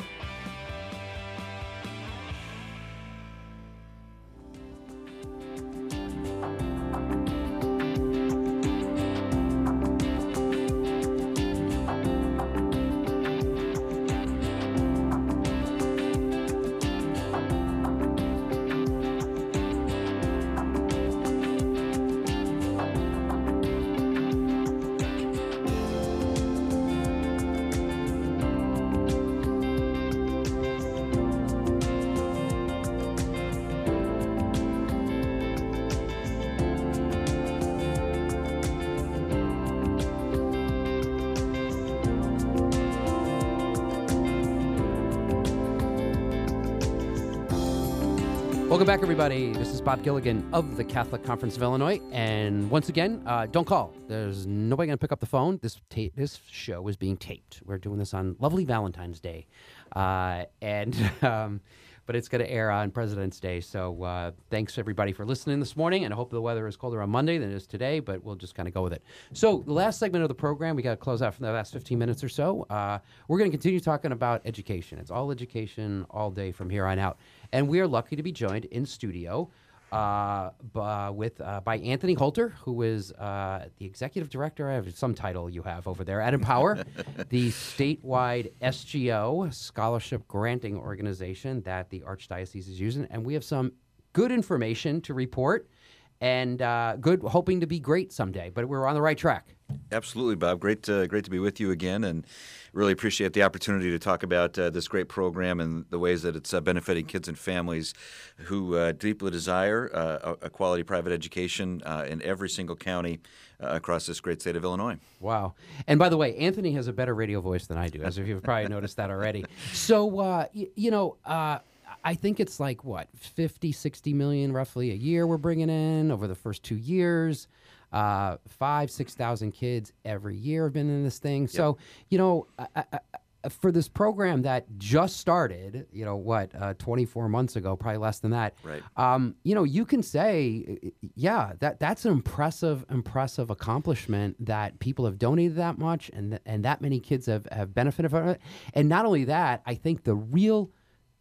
Welcome back, everybody. This is Bob Gilligan of the Catholic Conference of Illinois. And once again, uh, don't call. There's nobody going to pick up the phone. This ta- this show is being taped. We're doing this on lovely Valentine's Day. Uh, and um, but it's going to air on President's Day. So uh, thanks, everybody, for listening this morning. And I hope the weather is colder on Monday than it is today, but we'll just kind of go with it. So the last segment of the program, we got to close out for the last fifteen minutes or so. Uh, we're going to continue talking about education. It's all education all day from here on out. And we are lucky to be joined in studio uh, b- with uh, by Anthony Holter, who is uh, the executive director. I have some title you have over there at Empower, the statewide S G O scholarship granting organization that the Archdiocese is using. And we have some good information to report, and uh, good, hoping to be great someday. But we're on the right track. Absolutely, Bob. Great, uh, great to be with you again, and really appreciate the opportunity to talk about uh, this great program and the ways that it's uh, benefiting kids and families who uh, deeply desire uh, a quality private education uh, in every single county uh, across this great state of Illinois. Wow. And by the way, Anthony has a better radio voice than I do, as if you've probably noticed that already. So, uh, y- you know, uh, I think it's like, what, fifty, sixty million roughly a year we're bringing in over the first two years. Uh, five, six thousand kids every year have been in this thing. Yep. So, you know, I, I, for this program that just started, you know, what, uh, twenty-four months ago, probably less than that. Right. Um, you know, you can say, yeah, that that's an impressive, impressive accomplishment that people have donated that much and and that many kids have, have benefited from it. And not only that, I think the real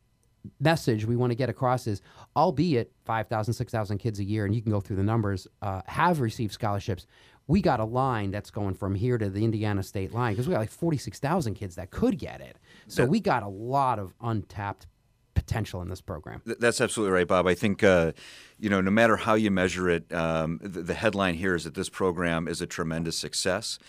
message we want to get across is, albeit five thousand, six thousand kids a year, and you can go through the numbers, uh, have received scholarships, we got a line that's going from here to the Indiana state line, because we got like forty-six thousand kids that could get it. So that, we got a lot of untapped potential in this program. Th- that's absolutely right, Bob. I think, uh, you know, no matter how you measure it, um, the, the headline here is that this program is a tremendous success.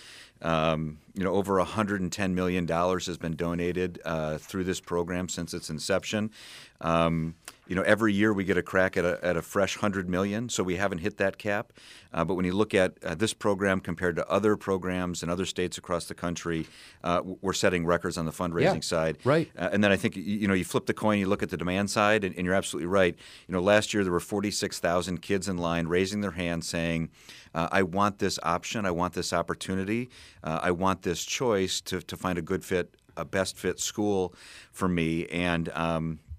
Um, you know, over one hundred ten million dollars has been donated uh, through this program since its inception. Um, you know, every year we get a crack at a, at a fresh one hundred million dollars, so we haven't hit that cap. Uh, but when you look at uh, this program compared to other programs in other states across the country, uh, we're setting records on the fundraising yeah, side. Right. Uh, and then I think, you know, you flip the coin, you look at the demand side, and, and you're absolutely right. You know, last year there were forty-six thousand kids in line raising their hand saying, uh, I want this option, I want this opportunity, uh, I want this choice to, to find a good fit, a best fit school for me. And, um,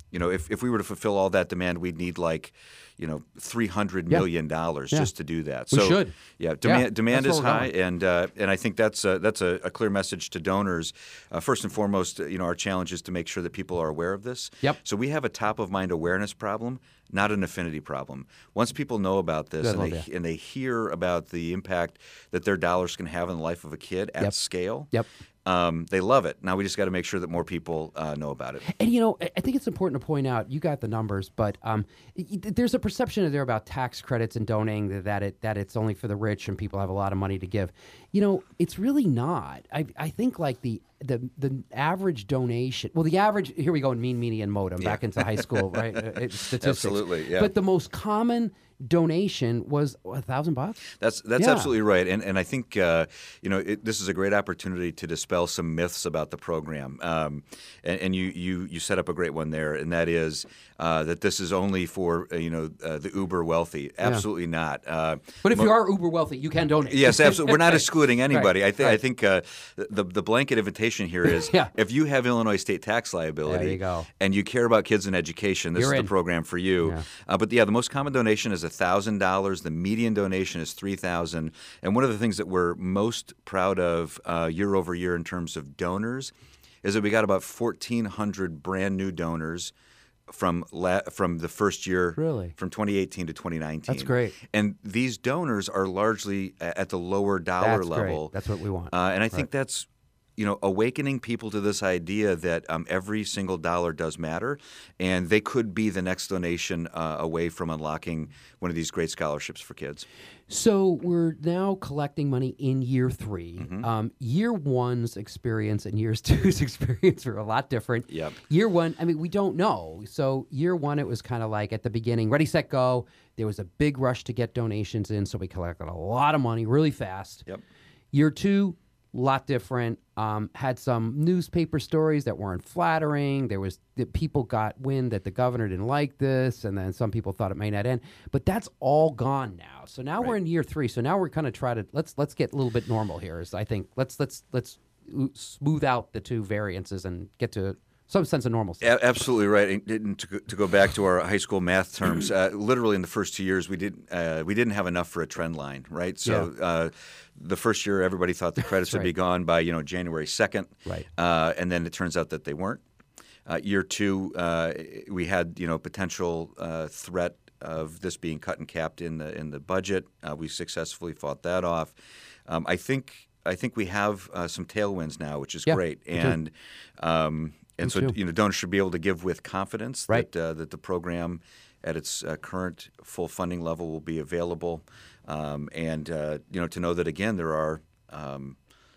you know, if, if we were to fulfill all that demand, we'd need like, you know, three hundred Yeah. million dollars Yeah. just to do that. We So, should. Yeah, demand, Yeah, demand that's is where we're high, going. and uh, and I think that's a, that's a, a clear message to donors. Uh, first and foremost, uh, you know, our challenge is to make sure that people are aware of this. Yep. So we have a top of mind awareness problem, not an affinity problem. Once people know about this Good and they idea. and they hear about the impact that their dollars can have in the life of a kid at Yep. scale, Yep. um, they love it. Now we just got to make sure that more people uh, know about it. And you know, I I think it's important to point out. You got the numbers, but um, y- y- there's a perception there about tax credits and donating that- that it that it's only for the rich and people have a lot of money to give. You know, it's really not. I I think like the the the average donation. Well, the average. Here we go. Mean, meanie, and modem back into high school, right? Uh, it's statistics. Absolutely, yeah. But the most common donation was a thousand bucks. That's that's Yeah. absolutely right, and and I think uh, you know it, this is a great opportunity to dispel some myths about the program. Um, and, and you you you set up a great one there, and that is uh, that this is only for uh, you know uh, the uber wealthy. Absolutely not. Uh, But if mo- you are uber wealthy, you can donate. Yes, absolutely. We're not excluding anybody. Right, I think I right. think uh, the the blanket invitation here is Yeah. if you have Illinois state tax liability There you go. and you care about kids in education, this You're is in. the program for you. Yeah. Uh, but yeah, the most common donation is one thousand dollars. The median donation is three thousand dollars. And one of the things that we're most proud of uh, year over year in terms of donors is that we got about fourteen hundred brand new donors from la- from the first year, Really? from twenty eighteen to twenty nineteen. That's great. And these donors are largely a- at the lower dollar That's great. level. That's what we want. Uh, and I think Right. that's, you know, awakening people to this idea that um, every single dollar does matter, and they could be the next donation uh, away from unlocking one of these great scholarships for kids. So we're now collecting money in year three. Mm-hmm. Um, year one's experience and year two's experience are a lot different. Yep. Year one, I mean, we don't know. So year one, it was kind of like at the beginning, ready, set, go. There was a big rush to get donations in, so we collected a lot of money really fast. Yep. Year two, lot different. Um, had some newspaper stories that weren't flattering. There was the people got wind that the governor didn't like this, and then some people thought it may not end. But that's all gone now. So now we're in year three. So now we're kind of try to let's let's get a little bit normal here. Is I think let's let's let's smooth out the two variances and get to some sense of normalcy. A- absolutely right. And, and to, go- to go back to our high school math terms, uh, literally in the first two years, we didn't uh, we didn't have enough for a trend line, right? So uh, the first year, everybody thought the credits would be right. gone by you know January second, Right. Uh, and then it turns out that they weren't. Uh, year two, uh, we had you know potential uh, threat of this being cut and capped in the in the budget. Uh, we successfully fought that off. Um, I think I think we have uh, some tailwinds now, which is Yeah, great, me too. and. Um, And Me so, too. you know, donors should be able to give with confidence Right. that uh, that the program, at its uh, current full funding level, will be available, um, and uh, you know, to know that again there are um,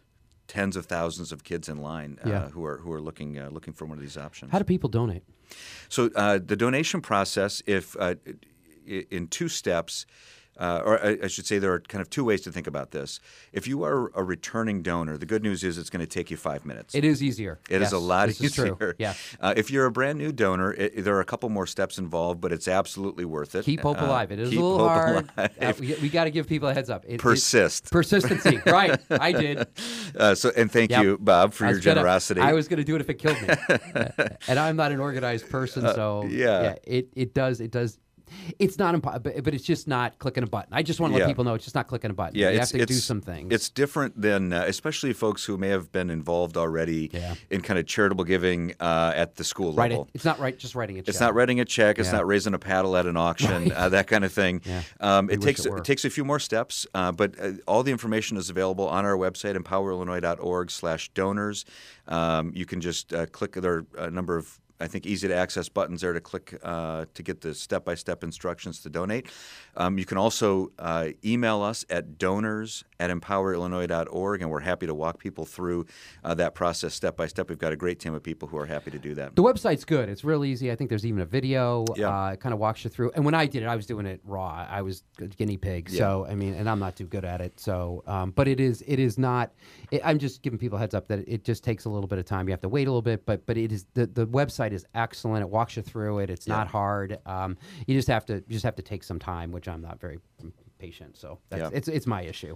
tens of thousands of kids in line uh, Yeah. who are who are looking uh, looking for one of these options. How do people donate? So uh, the donation process, if uh, i- in two steps. Uh, or I I should say there are kind of two ways to think about this. If you are a returning donor, the good news is it's going to take you five minutes. It is easier. It is Yes, a lot this is easier. true. Yeah. Uh, if you're a brand new donor, it, there are a couple more steps involved, but it's absolutely worth it. Keep hope Uh, alive. It is keep a little hope hard. alive. Uh, we we got to give people a heads up. It- it- Persist. persistency. Right. I did. Uh, so, and thank Yep. you, Bob, for I your was gonna- generosity. I was going to do it if it killed me, Uh, and I'm not an organized person, so Uh, yeah. it it does it does. It's not impossible, but, but it's just not clicking a button. I just want to let Yeah. people know it's just not clicking a button. Yeah, you it's, have to it's, do some things. It's different than, uh, especially folks who may have been involved already Yeah. in kind of charitable giving uh, at the school Right. level. It, it's not right just writing a check. It's not writing a check. It's Yeah. not raising a paddle at an auction. Uh, that kind of thing. Yeah. Um, We it wish takes it were. takes a few more steps, uh, but uh, all the information is available on our website, empower illinois dot org slash donors. Um, you can just uh, click. There are a number of I think easy to access buttons there to click uh, to get the step by step instructions to donate. Um, you can also uh, email us at donors at empower illinois dot org, and we're happy to walk people through uh, that process step by step. We've got a great team of people who are happy to do that. The website's good. It's real easy. I think there's even a video. Yeah. Uh, it kind of walks you through. And when I did it, I was doing it raw. I was a guinea pig. Yeah. So I mean, and I'm not too good at it. So, um, but it is. It is not. It, I'm just giving people a heads up that it just takes a little bit of time. You have to wait a little bit. But but it is the the website is excellent. It walks you through it. It's not hard. Um, you just have to you just have to take some time, which I'm not very patient. So that's, Yeah. it's it's my issue.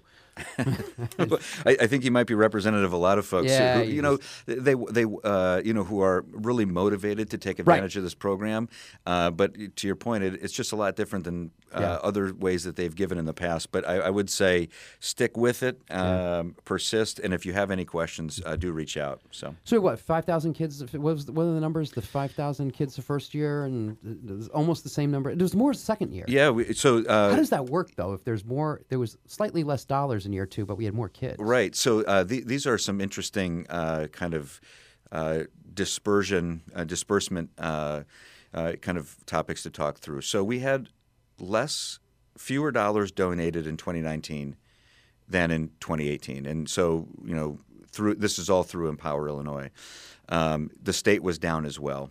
I, I think he might be representative of a lot of folks Yeah, who, he you know, they they uh, you know who are really motivated to take advantage of this program. Uh, but to your point, it, it's just a lot different than uh, Yeah. other ways that they've given in the past. But I, I would say stick with it, um, Yeah. persist, and if you have any questions, uh, do reach out. So. So what? Five thousand kids. What was what are the numbers? The five thousand kids the first year, and it was almost the same number. There's more second year. Yeah. We, so uh, How does that work though? If there's more, there was slightly less dollars in year two, but we had more kids. Right. So uh, the, these are some interesting uh, kind of uh, dispersion, uh, disbursement uh, uh, kind of topics to talk through. So we had less, fewer dollars donated in twenty nineteen than in twenty eighteen, and so you know through this is all through Empower Illinois. Um, the state was down as well.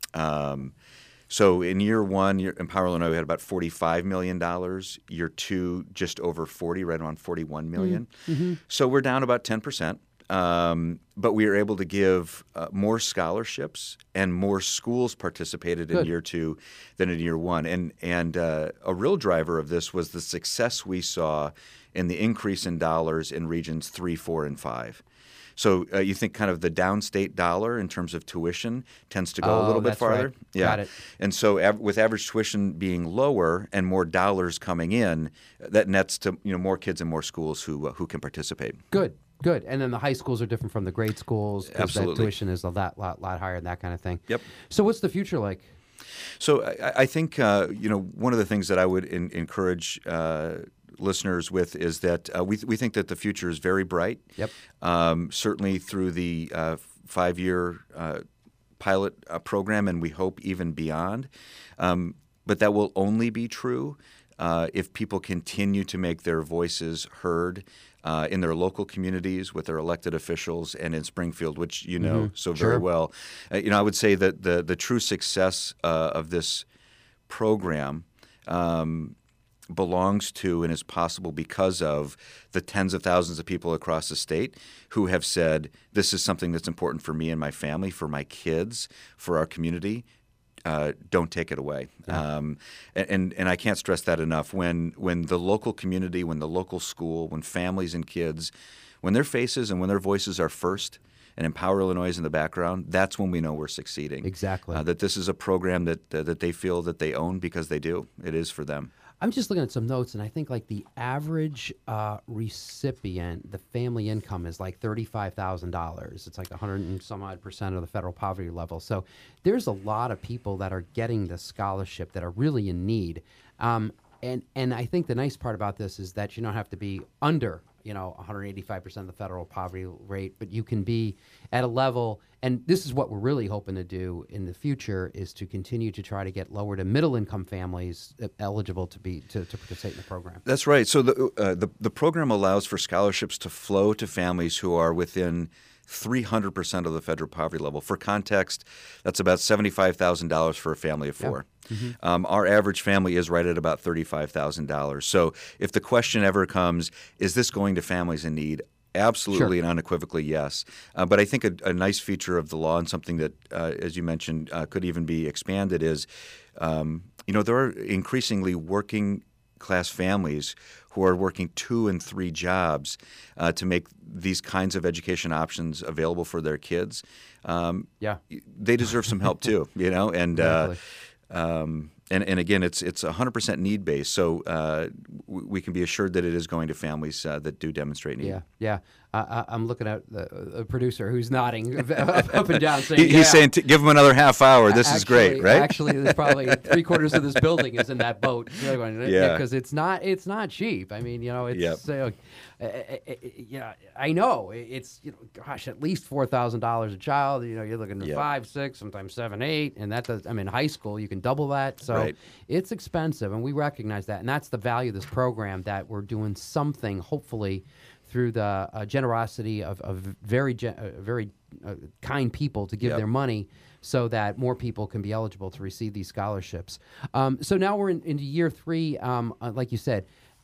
Um, So in year one, year, Empower Illinois had about forty-five million dollars. Year two, just over forty, right around forty-one million dollars. Mm-hmm. So we're down about ten percent. Um, but we were able to give uh, more scholarships, and more schools participated in Good. year two than in year one. And and uh, a real driver of this was the success we saw in the increase in dollars in regions three, four, and five. So uh, you think kind of the downstate dollar in terms of tuition tends to go Oh, a little bit that's farther. right. Yeah. Got it. And so av- with average tuition being lower and more dollars coming in, that nets to you know more kids and more schools who uh, who can participate. Good, good. And then the high schools are different from the grade schools because that Absolutely. tuition is a lot, lot, lot higher and that kind of thing. Yep. So what's the future like? So I, I think uh, you know one of the things that I would in, encourage uh, listeners with is that uh, we we think that the future is very bright. Yep. Um, certainly through the uh, five-year uh, pilot uh, program, and we hope even beyond. Um, but that will only be true uh, if people continue to make their voices heard. Uh, in their local communities, with their elected officials, and in Springfield, which you know Mm-hmm. so Sure. very well. Uh, you know, I would say that the the true success uh, of this program um, belongs to and is possible because of the tens of thousands of people across the state who have said, "This is something that's important for me and my family, for my kids, for our community." Uh, don't take it away. Um, and, and and I can't stress that enough. When when the local community, when the local school, when families and kids, when their faces and when their voices are first, and Empower Illinois is in the background, that's when we know we're succeeding. Exactly. Uh, that this is a program that uh, that they feel that they own because they do. It is for them. I'm just looking at some notes, and I think like the average uh, recipient, the family income is like thirty-five thousand dollars. It's like one hundred and some odd percent of the federal poverty level. So there's a lot of people that are getting the scholarship that are really in need. Um, and and I think the nice part about this is that you don't have to be under, you know, one hundred eighty-five percent of the federal poverty rate, but you can be at a level, and this is what we're really hoping to do in the future, is to continue to try to get lower to middle income families uh, eligible to be to, to participate in the program. That's right. So the, uh, the the program allows for scholarships to flow to families who are within three hundred percent of the federal poverty level. For context, that's about seventy-five thousand dollars for a family of four. Mm-hmm. Um, our average family is right at about thirty-five thousand dollars. So if the question ever comes, is this going to families in need? Absolutely Sure. and unequivocally, yes. Uh, but I think a, a nice feature of the law, and something that, uh, as you mentioned, uh, could even be expanded is, um, you know, there are increasingly working class families who are working two and three jobs uh, to make these kinds of education options available for their kids. Um, Yeah. they deserve some help too, you know, and. Uh, Exactly. Um, and, and again, it's it's one hundred percent need based, so uh, we, we can be assured that it is going to families uh, that do demonstrate need. Yeah, yeah. I, I, I'm looking at the, the producer who's nodding up and down, saying, He, yeah. he's saying, t- give him another half hour. This is great, Actually- right? Actually, there's probably three quarters of this building is in that boat. Yeah. because it's not it's not cheap. I mean, you know, it's Yep. uh, uh, uh, uh, yeah. I know it's you know, gosh, at least four thousand dollars a child. You know, you're looking at Yep. five, six, sometimes seven, eight, and that does. I mean, high school you can double that. So Right. it's expensive, and we recognize that, and that's the value of this program, that we're doing something, hopefully, through the uh, generosity of, of very gen- uh, very uh, kind people to give Yep. their money, so that more people can be eligible to receive these scholarships. Um, so now we're in, into year three. Um, uh, like you said,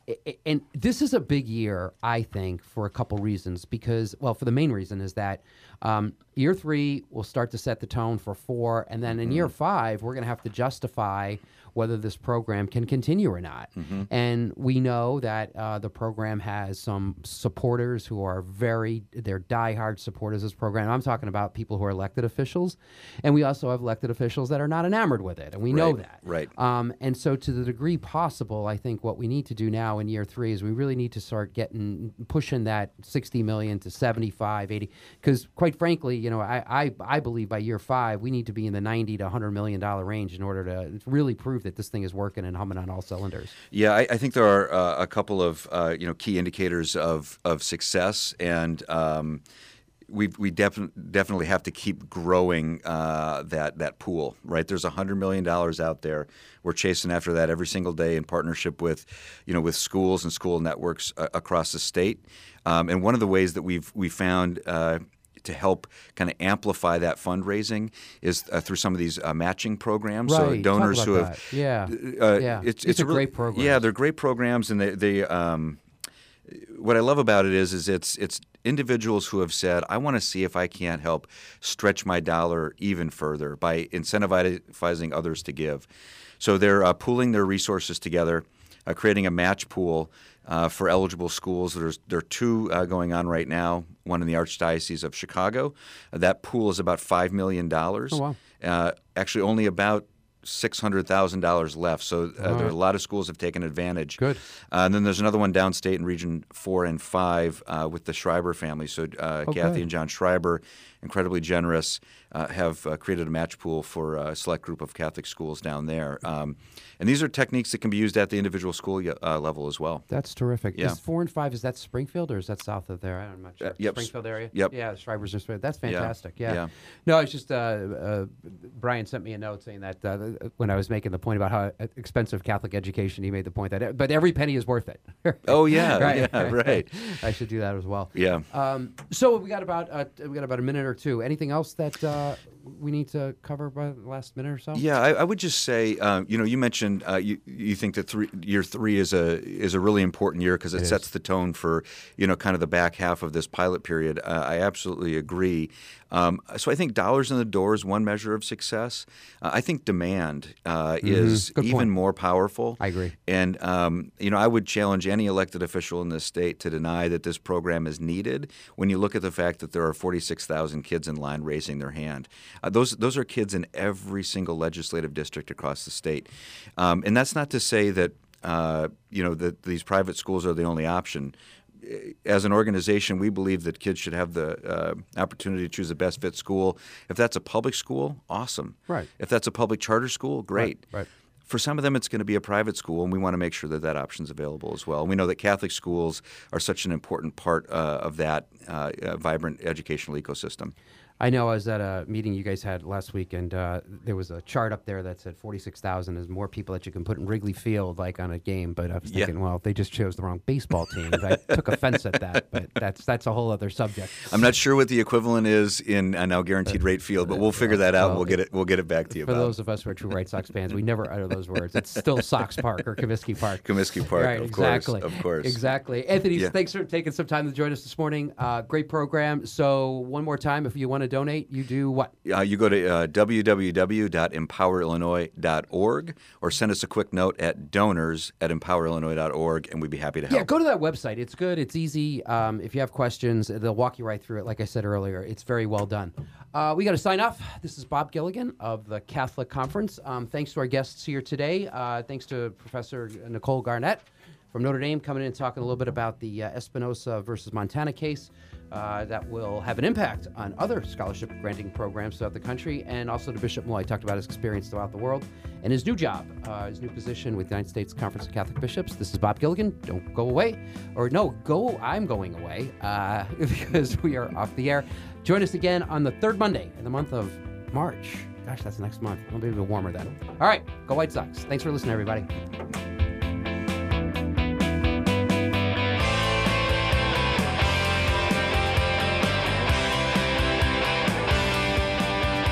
and this is a big year, I think, for a couple reasons. Because, well, for the main reason is that um, year three will start to set the tone for four, and then in mm-hmm. year five, we're going to have to justify whether this program can continue or not. Mm-hmm. And we know that uh, the program has some supporters who are very, they're diehard supporters of this program. I'm talking about people who are elected officials, and we also have elected officials that are not enamored with it, and we right, know that. Right. Um, and so to the degree possible, I think what we need to do now in year three is we really need to start getting, pushing that sixty million to seventy-five, eighty, because quite frankly, you know, I, I, I believe by year five, we need to be in the ninety to one hundred million dollars range in order to really prove that this thing is working and humming on all cylinders. Yeah, I, I think there are uh, a couple of uh, you know key indicators of of success, and um, we we defi- definitely have to keep growing uh, that that pool. Right, there's one hundred million dollars out there. We're chasing after that every single day in partnership with you know with schools and school networks uh, across the state. Um, and one of the ways that we've we found uh, to help kind of amplify that fundraising is uh, through some of these uh, matching programs. Right. So donors Talk who about have, that. yeah, uh, yeah, it's, These it's are a really, great programs. Yeah, they're great programs, and they, they um, what I love about it is, is it's it's individuals who have said, I want to see if I can't help stretch my dollar even further by incentivizing others to give. So they're uh, pooling their resources together, uh, creating a match pool uh, for eligible schools. There's there are two uh, going on right now. One in the Archdiocese of Chicago. Uh, that pool is about five million dollars. Oh, wow. Uh, actually, only about six hundred thousand dollars left. So uh, All there are right. a lot of schools have taken advantage. Good. Uh, and then there's another one downstate in Region four and five uh, with the Schreiber family. So uh, Oh, Kathy good. and John Schreiber, incredibly generous, uh, have uh, created a match pool for a select group of Catholic schools down there. Um, and these are techniques that can be used at the individual school uh, level as well. That's terrific. Yeah. Is four and five, is that Springfield or is that south of there? I'm not sure. Uh, yep. Springfield area? Yep. Yeah, Schreibers are Springfield. That's fantastic. Yeah. Yeah. No, it's just uh, uh, Brian sent me a note saying that uh, when I was making the point about how expensive Catholic education, he made the point that, but every penny is worth it. Oh, yeah. right. Yeah, right. I should do that as well. Yeah. Um, so we got about uh, we got about a minute or two. Anything else that uh, we need to cover by the last minute or so? Yeah, I, I would just say, uh, you know, you mentioned uh, you you think that three, year three is a is a really important year because it, It sets is. the tone for you know kind of the back half of this pilot period. Uh, I absolutely agree. Um, so I think dollars in the door is one measure of success. Uh, I think demand uh, is Good even point. more powerful. I agree. And um, you know, I would challenge any elected official in this state to deny that this program is needed. When you look at the fact that there are forty-six thousand kids in line raising their hand, uh, those those are kids in every single legislative district across the state. Um, and that's not to say that uh, you know that these private schools are the only option. As an organization, we believe that kids should have the uh, opportunity to choose the best fit school. If that's a public school, awesome. Right. If that's a public charter school, great. Right. right. For some of them, it's going to be a private school, and we want to make sure that that option is available as well. And we know that Catholic schools are such an important part uh, of that uh, uh, vibrant educational ecosystem. I know I was at a meeting you guys had last week, and uh, there was a chart up there that said forty-six thousand is more people that you can put in Wrigley Field, like on a game. But I was Yeah. thinking, well, they just chose the wrong baseball team. I took offense at that, but that's that's a whole other subject. I'm not sure what the equivalent is in a now guaranteed rate field, but we'll figure that out. and We'll get it. We'll get it back to you. For about those of us who are true White Sox fans, we never utter those words. It's still Sox Park or Comiskey Park. Comiskey Park, right, of exactly. course, of course. Exactly. Anthony, Yeah. thanks for taking some time to join us this morning. Uh, great program. So one more time, if you want to donate, you do what? Uh, you go to uh, w w w dot empower illinois dot org or send us a quick note at donors at empower illinois dot org, and we'd be happy to help. Yeah, go to that website. It's good. It's easy. Um, if you have questions, they'll walk you right through it. Like I said earlier, it's very well done. Uh, we got to sign off. This is Bob Gilligan of the Catholic Conference. Um, thanks to our guests here today. Uh, thanks to Professor Nicole Garnett from Notre Dame coming in and talking a little bit about the uh, Espinosa versus Montana case. Uh, that will have an impact on other scholarship granting programs throughout the country, and also to Bishop Moy. Talked about his experience throughout the world and his new job, uh, his new position with the United States Conference of Catholic Bishops. This is Bob Gilligan. Don't go away. Or no, go, I'm going away uh, because we are off the air. Join us again on the third Monday in the month of March. Gosh, that's next month. It'll be a bit warmer then. All right, go White Sox. Thanks for listening, everybody.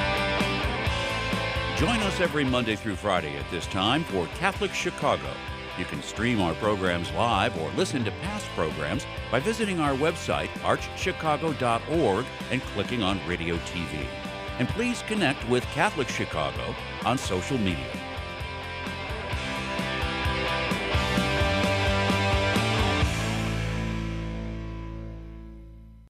Join us every Monday through Friday at this time for Catholic Chicago. You can stream our programs live or listen to past programs by visiting our website, arch chicago dot org, and clicking on Radio T V. And please connect with Catholic Chicago on social media.